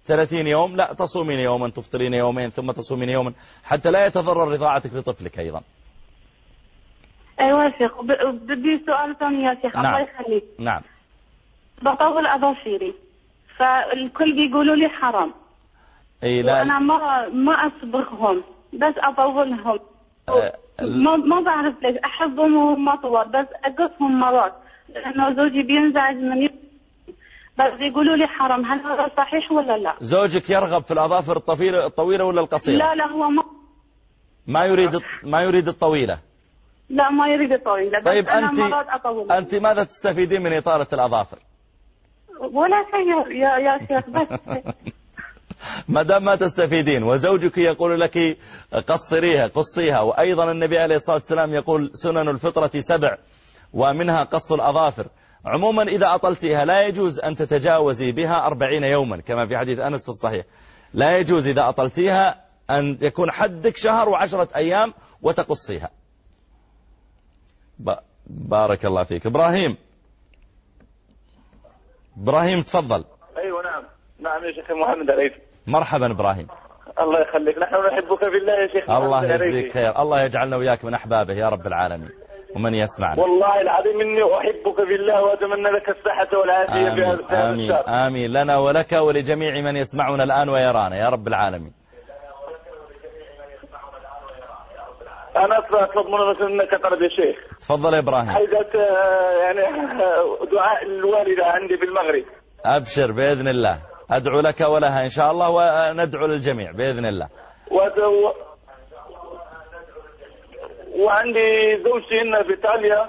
ثلاثين يوم، لا تصومين يوما تفطرين يومين ثم تصومين يوما حتى لا يتضرر رضاعتك لطفلك أيضا. أيوة يا شيخ، بدي سؤال ثاني يا شيخ. نعم. الله يخليك. نعم. بطول أظافيري فالكل بيقولوا لي حرام. أي لا. وأنا ما ما أصبغهم بس أطولهم. أه ما ما بعرف ليش أحبهم وهم أطول بس أقصهم مرات لأنه زوجي بينزعج من يب... بس يقولوا لي حرام. هل هذا صحيح ولا لا؟ زوجك يرغب في الأظافر الطويلة الطويلة ولا القصيرة؟ لا لا هو ما ما يريد ما يريد الطويلة. لا ما يريد الطويلة. طيب أنا أنت مرات أطول. أنت ماذا تستفيدين من إطالة الأظافر؟ ولا شيء يا يا شيخ بس. ما دام ما تستفيدين وزوجك يقول لك قصريها قصيها، وأيضا النبي عليه الصلاة والسلام يقول سنن الفطرة سبع ومنها قص الأظافر. عموما إذا أطلتها لا يجوز أن تتجاوزي بها أربعين يوما كما في حديث أنس في الصحيح. لا يجوز إذا أطلتيها أن يكون حدك شهر وعشرة أيام وتقصيها. بارك الله فيك. إبراهيم إبراهيم تفضل. أيوة نعم. نعم يا شيخ محمد عليك. مرحبا إبراهيم. الله يخليك، نحن نحبك في الله يا شيخ. الله يجزيك خير، الله يجعلنا وياك من أحبابه يا رب العالمين ومن يسمعنا. والله العظيم إني أحبك في الله وأتمنى لك الصحة والعافية في هذا آمين. آمين آمين لنا ولك ولجميع من يسمعنا الآن ويرانا يا رب العالمين. أنا أطلب منك طلب يا شيخ. تفضل يا إبراهيم. عايزة يعني دعاء الوالدة عندي في المغرب. أبشر بإذن الله، أدعو لك ولها إن شاء الله وندعو للجميع بإذن الله. و... وعندي زوجتي هنا في إيطاليا،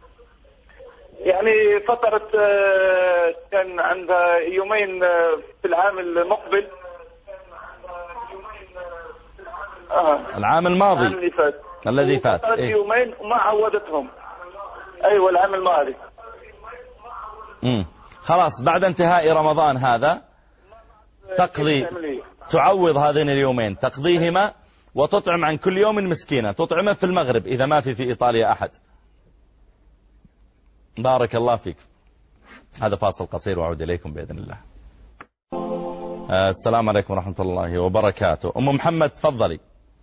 يعني فترة كان عندها يومين في العام المقبل. آه. العام الماضي العام فات. الذي فات إيه؟ يومين وما عودتهم. أيوة العام الماضي. امم خلاص بعد انتهاء رمضان هذا تقضي تعوض هذين اليومين تقضيهما وتطعم عن كل يوم مسكينة، تطعمه في المغرب إذا ما في في إيطاليا أحد. بارك الله فيك. هذا فاصل قصير وأعود إليكم بإذن الله. السلام عليكم ورحمة الله وبركاته. أم محمد تفضلي.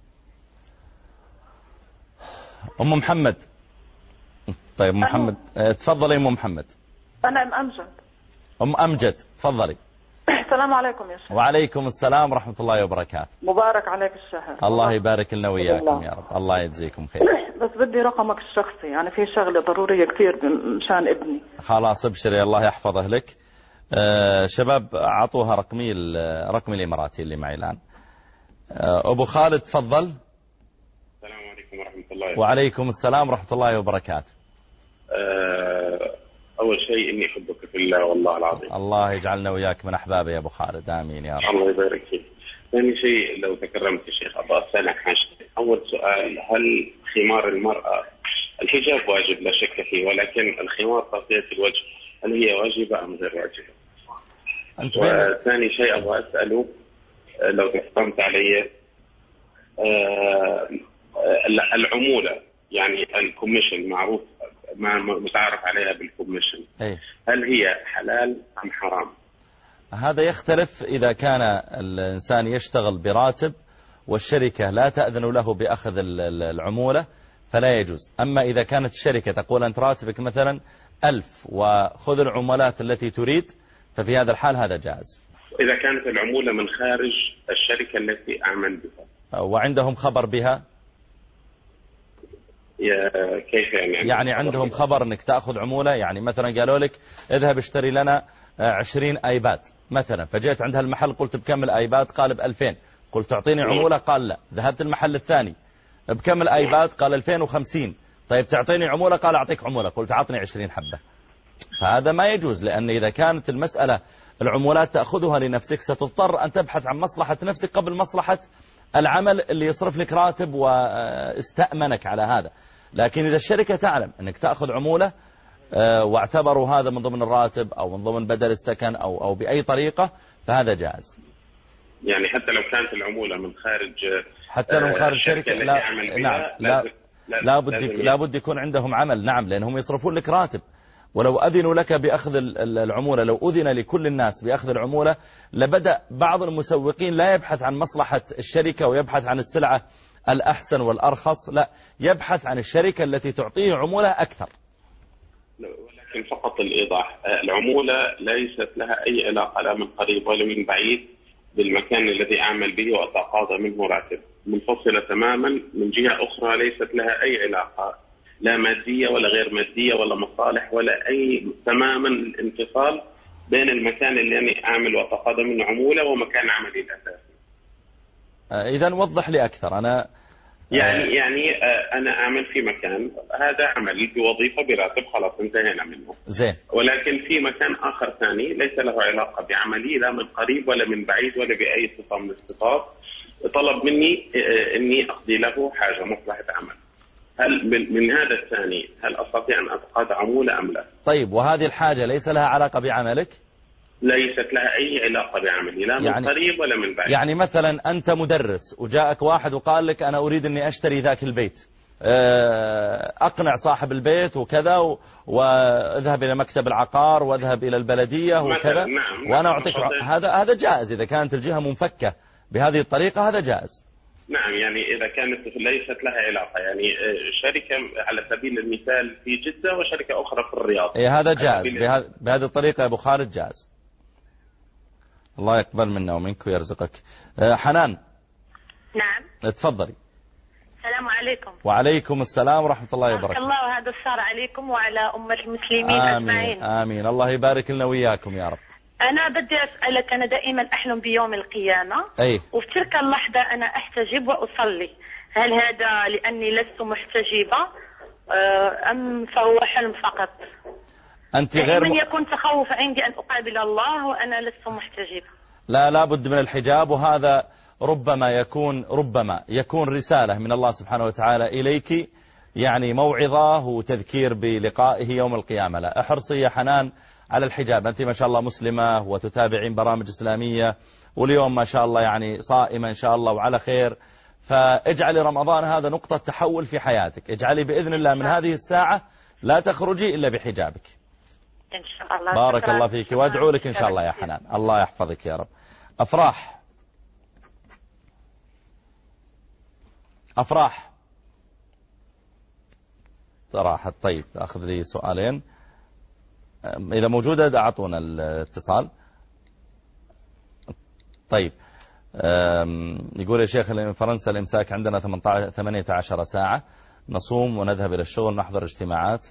أم محمد. طيب محمد تفضلي. أم محمد. أنا أم أمجد. أم أمجد تفضلي. السلام عليكم يا شيخ. وعليكم السلام ورحمة الله وبركاته. مبارك عليك الشهر. الله يبارك لنا وياكم يا رب. الله يجزيكم خير. بس بدي رقمك الشخصي، يعني في شغلة ضرورية كثير مشان ابني. خلاص ابشري الله يحفظه لك. آه شباب عطوها رقمي رقمي الإماراتي اللي معي الآن. آه أبو خالد تفضل. السلام عليكم ورحمة الله وبركاته. وعليكم السلام ورحمة الله وبركاته. آه أول شيء إني أحبك في الله والله العظيم. الله يجعلنا وياك من أحبابه يا أبو خالد. آمين يا رب. الله يبارك فيك. ثاني شيء لو تكرمت يا شيخ أبغى أسألك حاجة. أول سؤال، هل خمار المرأة الحجاب واجب لا شك فيه، ولكن الخمار تغطية الوجه هل هي واجبة أم غير واجبة؟ وثاني شيء أبغى أسأله لو تفهمت علي، العمولة يعني الكوميشن معروف ما متعارف عليها بالكوميشن، هل هي حلال أم حرام؟ هذا يختلف إذا كان الإنسان يشتغل براتب والشركة لا تأذن له بأخذ العمولة فلا يجوز. أما إذا كانت الشركة تقول أنت راتبك مثلا ألف وخذ العمولات التي تريد ففي هذا الحال هذا جائز. إذا كانت العمولة من خارج الشركة التي أعمل بها وعندهم خبر بها، كيف يعني؟ يعني عندهم خبر أنك تأخذ عمولة، يعني مثلا قالوا لك اذهب اشتري لنا عشرين آيباد مثلا، فجيت عند هالمحل قلت بكم الآيباد؟ قال بألفين. قلت تعطيني عمولة؟ قال لا. ذهبت المحل الثاني بكم الآيباد؟ قال ألفين وخمسين. طيب تعطيني عمولة؟ قال أعطيك عمولة. قلت عطني عشرين حبة. فهذا ما يجوز، لأن إذا كانت المسألة العمولات تأخذها لنفسك ستضطر أن تبحث عن مصلحة نفسك قبل مصلحة العمل اللي يصرف لك راتب واستأمنك على هذا. لكن إذا الشركة تعلم أنك تأخذ عمولة واعتبروا هذا من ضمن الراتب أو من ضمن بدل السكن أو أو بأي طريقة فهذا جائز. يعني حتى لو كانت العمولة من خارج حتى لو من خارج الشركة لا نعم لا لا بد لا بد يكون عندهم عمل، نعم، لأنهم يصرفون لك راتب ولو أذنوا لك بأخذ العمولة، لو أذن لكل الناس بأخذ العمولة لبدأ بعض المسوقين لا يبحث عن مصلحة الشركة ويبحث عن السلعة الأحسن والأرخص، لا، يبحث عن الشركة التي تعطيه عمولة أكثر. ولكن فقط الإيضاح، العمولة ليست لها أي علاقة لا من قريب ولا من بعيد بالمكان الذي أعمل به وأتقاضى منه راتب، منفصلة تماما من جهة أخرى، ليست لها أي علاقة لا مادية ولا غير مادية ولا مصالح ولا أي، تماما الانفصال بين المكان اللي أنا أعمل وأتقاضى منه عمولة ومكان عملي الأساسي. إذن وضح لي أكثر. أنا يعني يعني أنا أعمل في مكان، هذا عملي بوظيفة براتب، خلاص انتهينا منه. زين. ولكن في مكان آخر ثاني ليس له علاقة بعملي لا من قريب ولا من بعيد ولا بأي صفة من الصفات، طلب مني إني أقضي له حاجة مصلحة عمل. هل من, من هذا الثاني هل أستطيع أن أتقاضى عمولة أم لا؟ طيب، وهذه الحاجة ليس لها علاقة بعملك؟ ليست لها أي علاقة بعملي لا من يعني قريب ولا من بعيد. يعني مثلا أنت مدرس وجاءك واحد وقال لك أنا أريد أني أشتري ذاك البيت، أقنع صاحب البيت وكذا، واذهب إلى مكتب العقار واذهب إلى البلدية وكذا، نعم وأنا أعطيك هذا هذا جائز إذا كانت الجهة منفكة بهذه الطريقة، هذا جائز. نعم، يعني إذا كانت ليست لها علاقة، يعني شركة على سبيل المثال في جدة وشركة أخرى في الرياض، إيه هذا جائز بهذه الطريقة يا أبو خالد، جائز. الله يقبل منا ومنك ويرزقك. حنان. نعم. تفضلي. السلام عليكم. وعليكم السلام ورحمة الله وبركاته. الله وهذا الشر عليكم وعلى أمة المسلمين آمين. أجمعين. آمين. الله يبارك لنا وياكم يا رب. أنا بدي أسألك، أنا دائما أحلم بيوم القيامة، أي. وفي تلك اللحظة أنا أحتجب وأصلي، هل هذا لأني لست محتجبة أم فهو حلم فقط؟ أنت غير من يكون تخوف عندي أن أقابل الله وأنا لست محتجبة. لا، لا بد من الحجاب، وهذا ربما يكون ربما يكون رسالة من الله سبحانه وتعالى إليك، يعني موعظة وتذكير بلقائه يوم القيامة. لا، احرصي يا حنان على الحجاب، أنت ما شاء الله مسلمة وتتابعين برامج إسلامية، واليوم ما شاء الله يعني صائمة إن شاء الله وعلى خير، فاجعلي رمضان هذا نقطة تحول في حياتك، اجعلي بإذن الله من هذه الساعة لا تخرجي إلا بحجابك إن شاء الله. بارك الله فيك، وادعو لك إن شاء الله يا حنان، الله يحفظك يا رب. أفراح. أفراح صراحة. طيب، أخذ لي سؤالين إذا موجودة، أعطونا الاتصال. طيب، يقول يا شيخ من فرنسا الإمساك عندنا ثمانية عشر ساعة، نصوم ونذهب إلى الشغل، نحضر اجتماعات،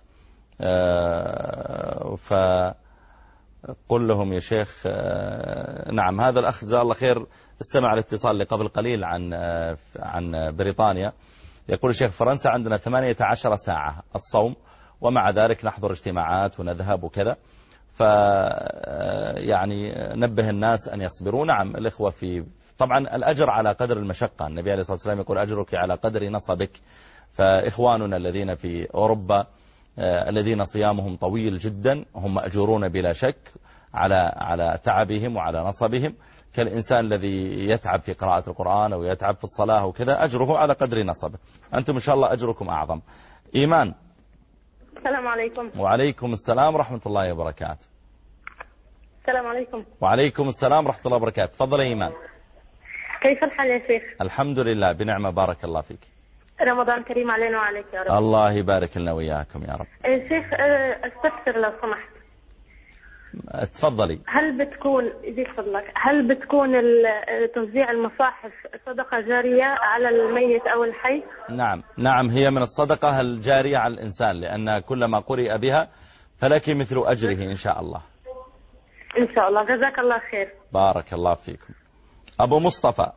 فقل لهم يا شيخ. نعم، هذا الأخ جزاه الله خير استمع الاتصال اللي قبل قليل عن عن بريطانيا. يقول الشيخ فرنسا عندنا ثمانية عشر ساعة الصوم، ومع ذلك نحضر اجتماعات ونذهب وكذا، ف يعني نبه الناس أن يصبروا. نعم، الإخوة في طبعا الأجر على قدر المشقة، النبي عليه الصلاة والسلام يقول أجرك على قدر نصبك، فإخواننا الذين في أوروبا الذين صيامهم طويل جدا هم مأجورون بلا شك على على تعبهم وعلى نصبهم، كالإنسان الذي يتعب في قراءة القرآن أو يتعب في الصلاة وكذا، أجره على قدر نصبه. أنتم إن شاء الله أجركم أعظم. إيمان. السلام عليكم. وعليكم السلام ورحمة الله وبركاته. السلام عليكم. وعليكم السلام ورحمة الله وبركاته. تفضل يا إيمان. كيف الحال يا شيخ؟ الحمد لله بنعمة، بارك الله فيك. رمضان كريم علينا وعليك يا رب. الله يبارك لنا وياكم يا رب. يا شيخ استفسر لو سمحت. تفضلي. هل بتكون يزيد فضلك هل بتكون توزيع المصاحف صدقة جارية على الميت أو الحي؟ نعم نعم، هي من الصدقة الجارية على الإنسان، لأن كلما قرئ بها فلك مثل أجره إن شاء الله. إن شاء الله، جزاك الله خير. بارك الله فيكم. أبو مصطفى.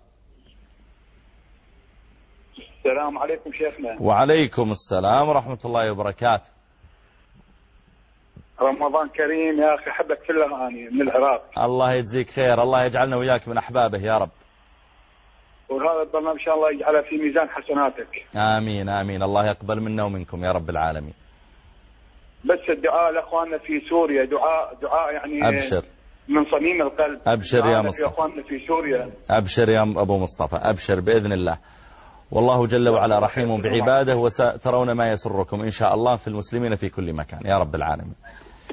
السلام عليكم شيخنا. وعليكم السلام ورحمة الله وبركاته. رمضان كريم يا أخي، حبك في الأغاني من العراق. الله يجزيك خير، الله يجعلنا وياك من أحبابه يا رب. وهذا البرنامج إن شاء الله يجعله في ميزان حسناتك. آمين آمين، الله يقبل منا ومنكم يا رب العالمين. بس الدعاء لأخواننا في سوريا، دعاء دعاء يعني أبشر من صميم القلب. أبشر يا مصطفى. أخواننا في سوريا. أبشر يا أبو مصطفى، أبشر بإذن الله، والله جل وعلا رحيم بعباده، وسترون ما يسركم إن شاء الله في المسلمين في كل مكان يا رب العالمين.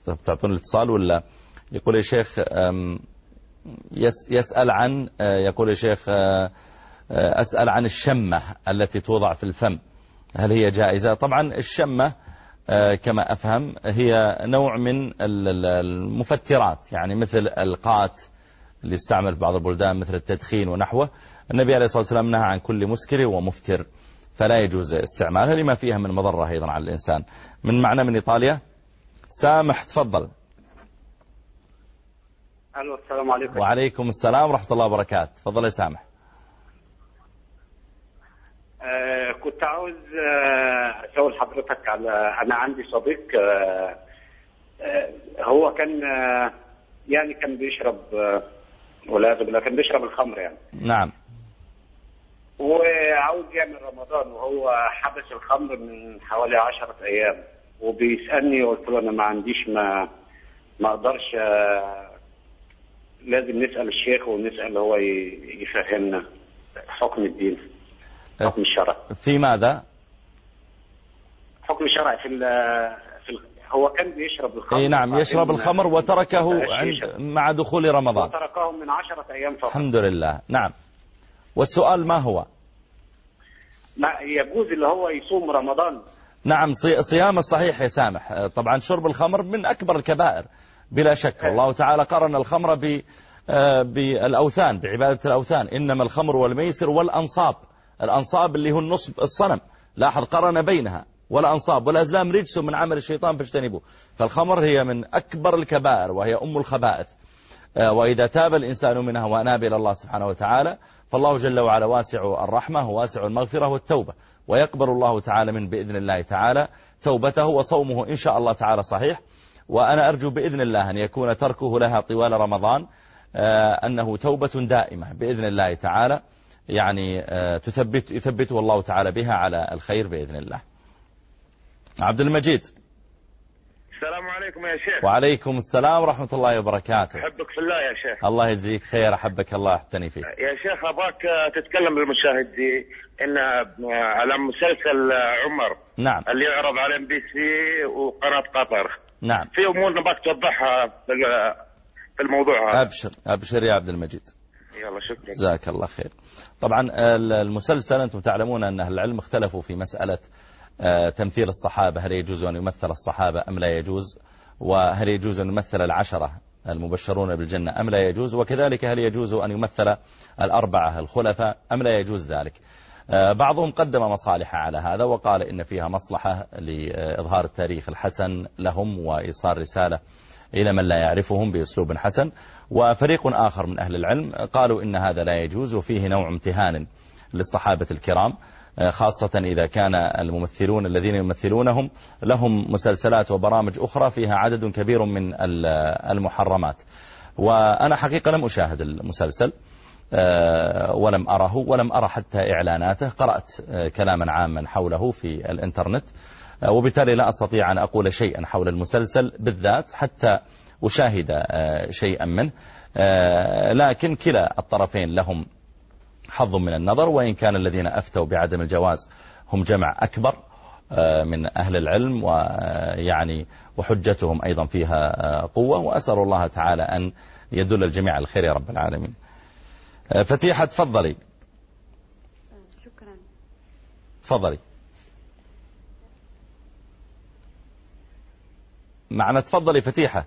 تعطون الاتصال ولا؟ يقول يا شيخ يسأل عن يقول يا شيخ أسأل عن الشمة التي توضع في الفم، هل هي جائزة؟ طبعا الشمة كما أفهم هي نوع من المفترات، يعني مثل القات اللي يستعمل في بعض البلدان مثل التدخين ونحوه. النبي عليه الصلاة والسلام نهى عن كل مسكر ومفتر، فلا يجوز استعمالها لما فيها من مضرة أيضا على الإنسان. من معنا من إيطاليا سامح، تفضل. ألو، السلام عليكم. وعليكم السلام ورحمة الله وبركاته. تفضل يا سامح. آه كنت عاوز آه أسأل حضرتك على، أنا عندي صديق آه آه هو كان آه يعني كان بيشرب آه والعياذ بالله كان بيشرب الخمر يعني. نعم. وعاوز يعمل رمضان وهو حبس الخمر من حوالي عشرة أيام، وبيسألني وقلت له أنا ما عنديش ما ما أقدرش آه لازم نسأل الشيخ ونسأل هو يفهمنا حكم الدين، حكم الشرع. في ماذا؟ حكم الشرع في ال في ال هو كان بيشرب الخمر. اي نعم، يشرب الخمر وتركه عند مع دخول رمضان. وتركه من عشرة أيام فقط. الحمد لله. نعم. والسؤال ما هو؟ ما يجوز اللي هو يصوم رمضان؟ نعم، صيام الصحيح يا سامح. طبعا شرب الخمر من أكبر الكبائر بلا شك. الله تعالى قرن الخمر ب بالأوثان، بعبادة الأوثان. إنما الخمر والميسر والأنصاب، الأنصاب اللي هو النصب الصنم، لاحظ قرن بينها، والأنصاب والأزلام رجس من عمل الشيطان فاجتنبوه. فالخمر هي من أكبر الكبائر وهي أم الخبائث، وإذا تاب الإنسان منها وأناب إلى الله سبحانه وتعالى فالله جل وعلا واسع الرحمة وواسع المغفرة والتوبة، ويقبل الله تعالى من بإذن الله تعالى توبته، وصومه إن شاء الله تعالى صحيح. وأنا أرجو بإذن الله أن يكون تركه لها طوال رمضان أنه توبة دائمة بإذن الله تعالى، يعني تثبت يثبته الله تعالى بها على الخير بإذن الله. عبد المجيد. السلام عليكم يا شيخ. وعليكم السلام ورحمة الله وبركاته. أحبك في الله يا شيخ. الله يجزيك خير، أحبك الله يحتني فيه. يا شيخ أباك تتكلم للمشاهدين إن على مسلسل عمر. نعم. اللي يعرض على ام بي سي وقناة قطر. نعم. في أمور نباك توضحها في الموضوع هذا. أبشر أبشر يا عبد المجيد. يلا شكرا. جزاك الله خير. طبعا المسلسل أنتم تعلمون أن أهل العلم اختلفوا في مسألة تمثيل الصحابة، هل يجوز أن يمثل الصحابة أم لا يجوز، وهل يجوز أن يمثل العشرة المبشرون بالجنة أم لا يجوز، وكذلك هل يجوز أن يمثل الأربعة الخلفاء أم لا يجوز ذلك. بعضهم قدم مصالح على هذا وقال إن فيها مصلحة لإظهار التاريخ الحسن لهم وإيصال رسالة إلى من لا يعرفهم بأسلوب حسن، وفريق آخر من أهل العلم قالوا إن هذا لا يجوز وفيه نوع امتهان للصحابة الكرام، خاصة إذا كان الممثلون الذين يمثلونهم لهم مسلسلات وبرامج أخرى فيها عدد كبير من المحرمات. وأنا حقيقة لم أشاهد المسلسل ولم أره ولم أرى حتى إعلاناته، قرأت كلاما عاما حوله في الإنترنت، وبالتالي لا أستطيع أن أقول شيئا حول المسلسل بالذات حتى أشاهد شيئا منه، لكن كلا الطرفين لهم حظ من النظر، وإن كان الذين أفتوا بعدم الجواز هم جمع أكبر من أهل العلم، ويعني وحجتهم أيضا فيها قوة، وأسأل الله تعالى أن يدل الجميع على الخير يا رب العالمين. فتيحة تفضلي. شكرا. تفضلي معنا، تفضلي فتيحة.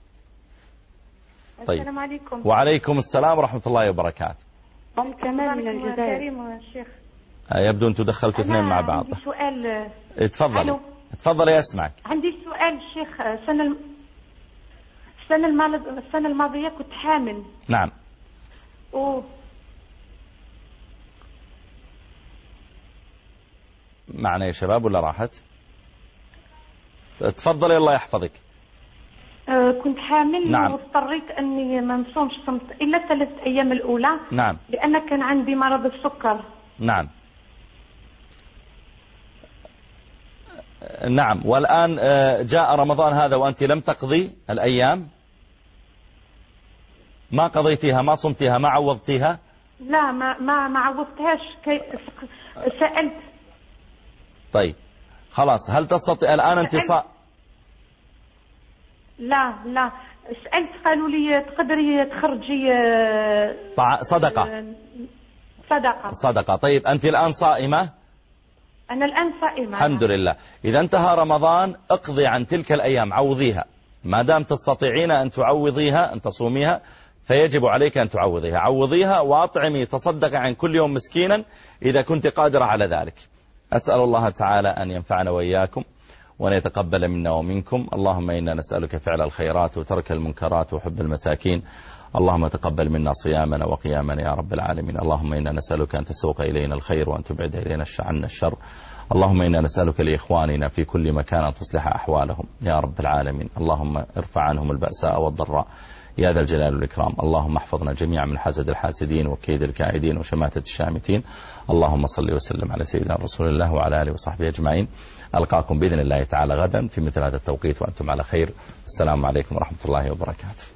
طيب. السلام عليكم. وعليكم السلام ورحمة الله وبركاته. أم كمال من الجزائر. كريم يا شيخ. يبدو أنتم دخلتوا اثنين مع بعض. عندي سؤال. تفضلي تفضلي أسمعك. عندي سؤال شيخ. السنة السنة الماضية السنة الماضية كنت حامل. نعم. و معنا يا شباب ولا راحت؟ تفضلي الله يحفظك. أه كنت حامل. نعم. واضطريت أني ما نصومش صمت إلا الثلاث أيام الأولى. نعم. لأن كان عندي مرض السكر. نعم. نعم. والآن جاء رمضان هذا وأنت لم تقضي الأيام، ما قضيتها، ما صمتها، ما عوضتها؟ لا ما ما ما عوضتهاش. كي سألت. طيب خلاص، هل تستطيع الآن انت صا... لا لا سألت قالوا لي تقدري تخرجي طع... صدقة صدقة صدقة. طيب أنت الآن صائمة؟ أنا الآن صائمة. الحمد لله. إذا انتهى رمضان اقضي عن تلك الأيام، عوضيها ما دام تستطيعين أن تعوضيها أن تصوميها فيجب عليك أن تعوضيها. عوضيها وأطعمي تصدق عن كل يوم مسكينا إذا كنت قادرة على ذلك. أسأل الله تعالى أن ينفعنا وإياكم وأن يتقبل منا ومنكم. اللهم إنا نسألك فعل الخيرات وترك المنكرات وحب المساكين. اللهم تقبل منا صيامنا وقيامنا يا رب العالمين. اللهم إنا نسألك أن تسوق إلينا الخير وأن تبعد إلينا عنا الشر. اللهم إنا نسألك لإخواننا في كل مكان أن تصلح أحوالهم يا رب العالمين. اللهم ارفع عنهم البأساء والضراء يا ذا الجلال والإكرام. اللهم احفظنا جميعا من حسد الحاسدين وكيد الكائدين وشماتة الشامتين. اللهم صل وسلم على سيدنا رسول الله وعلى آله وصحبه أجمعين. ألقاكم بإذن الله تعالى غدا في مثل هذا التوقيت وأنتم على خير. السلام عليكم ورحمة الله وبركاته.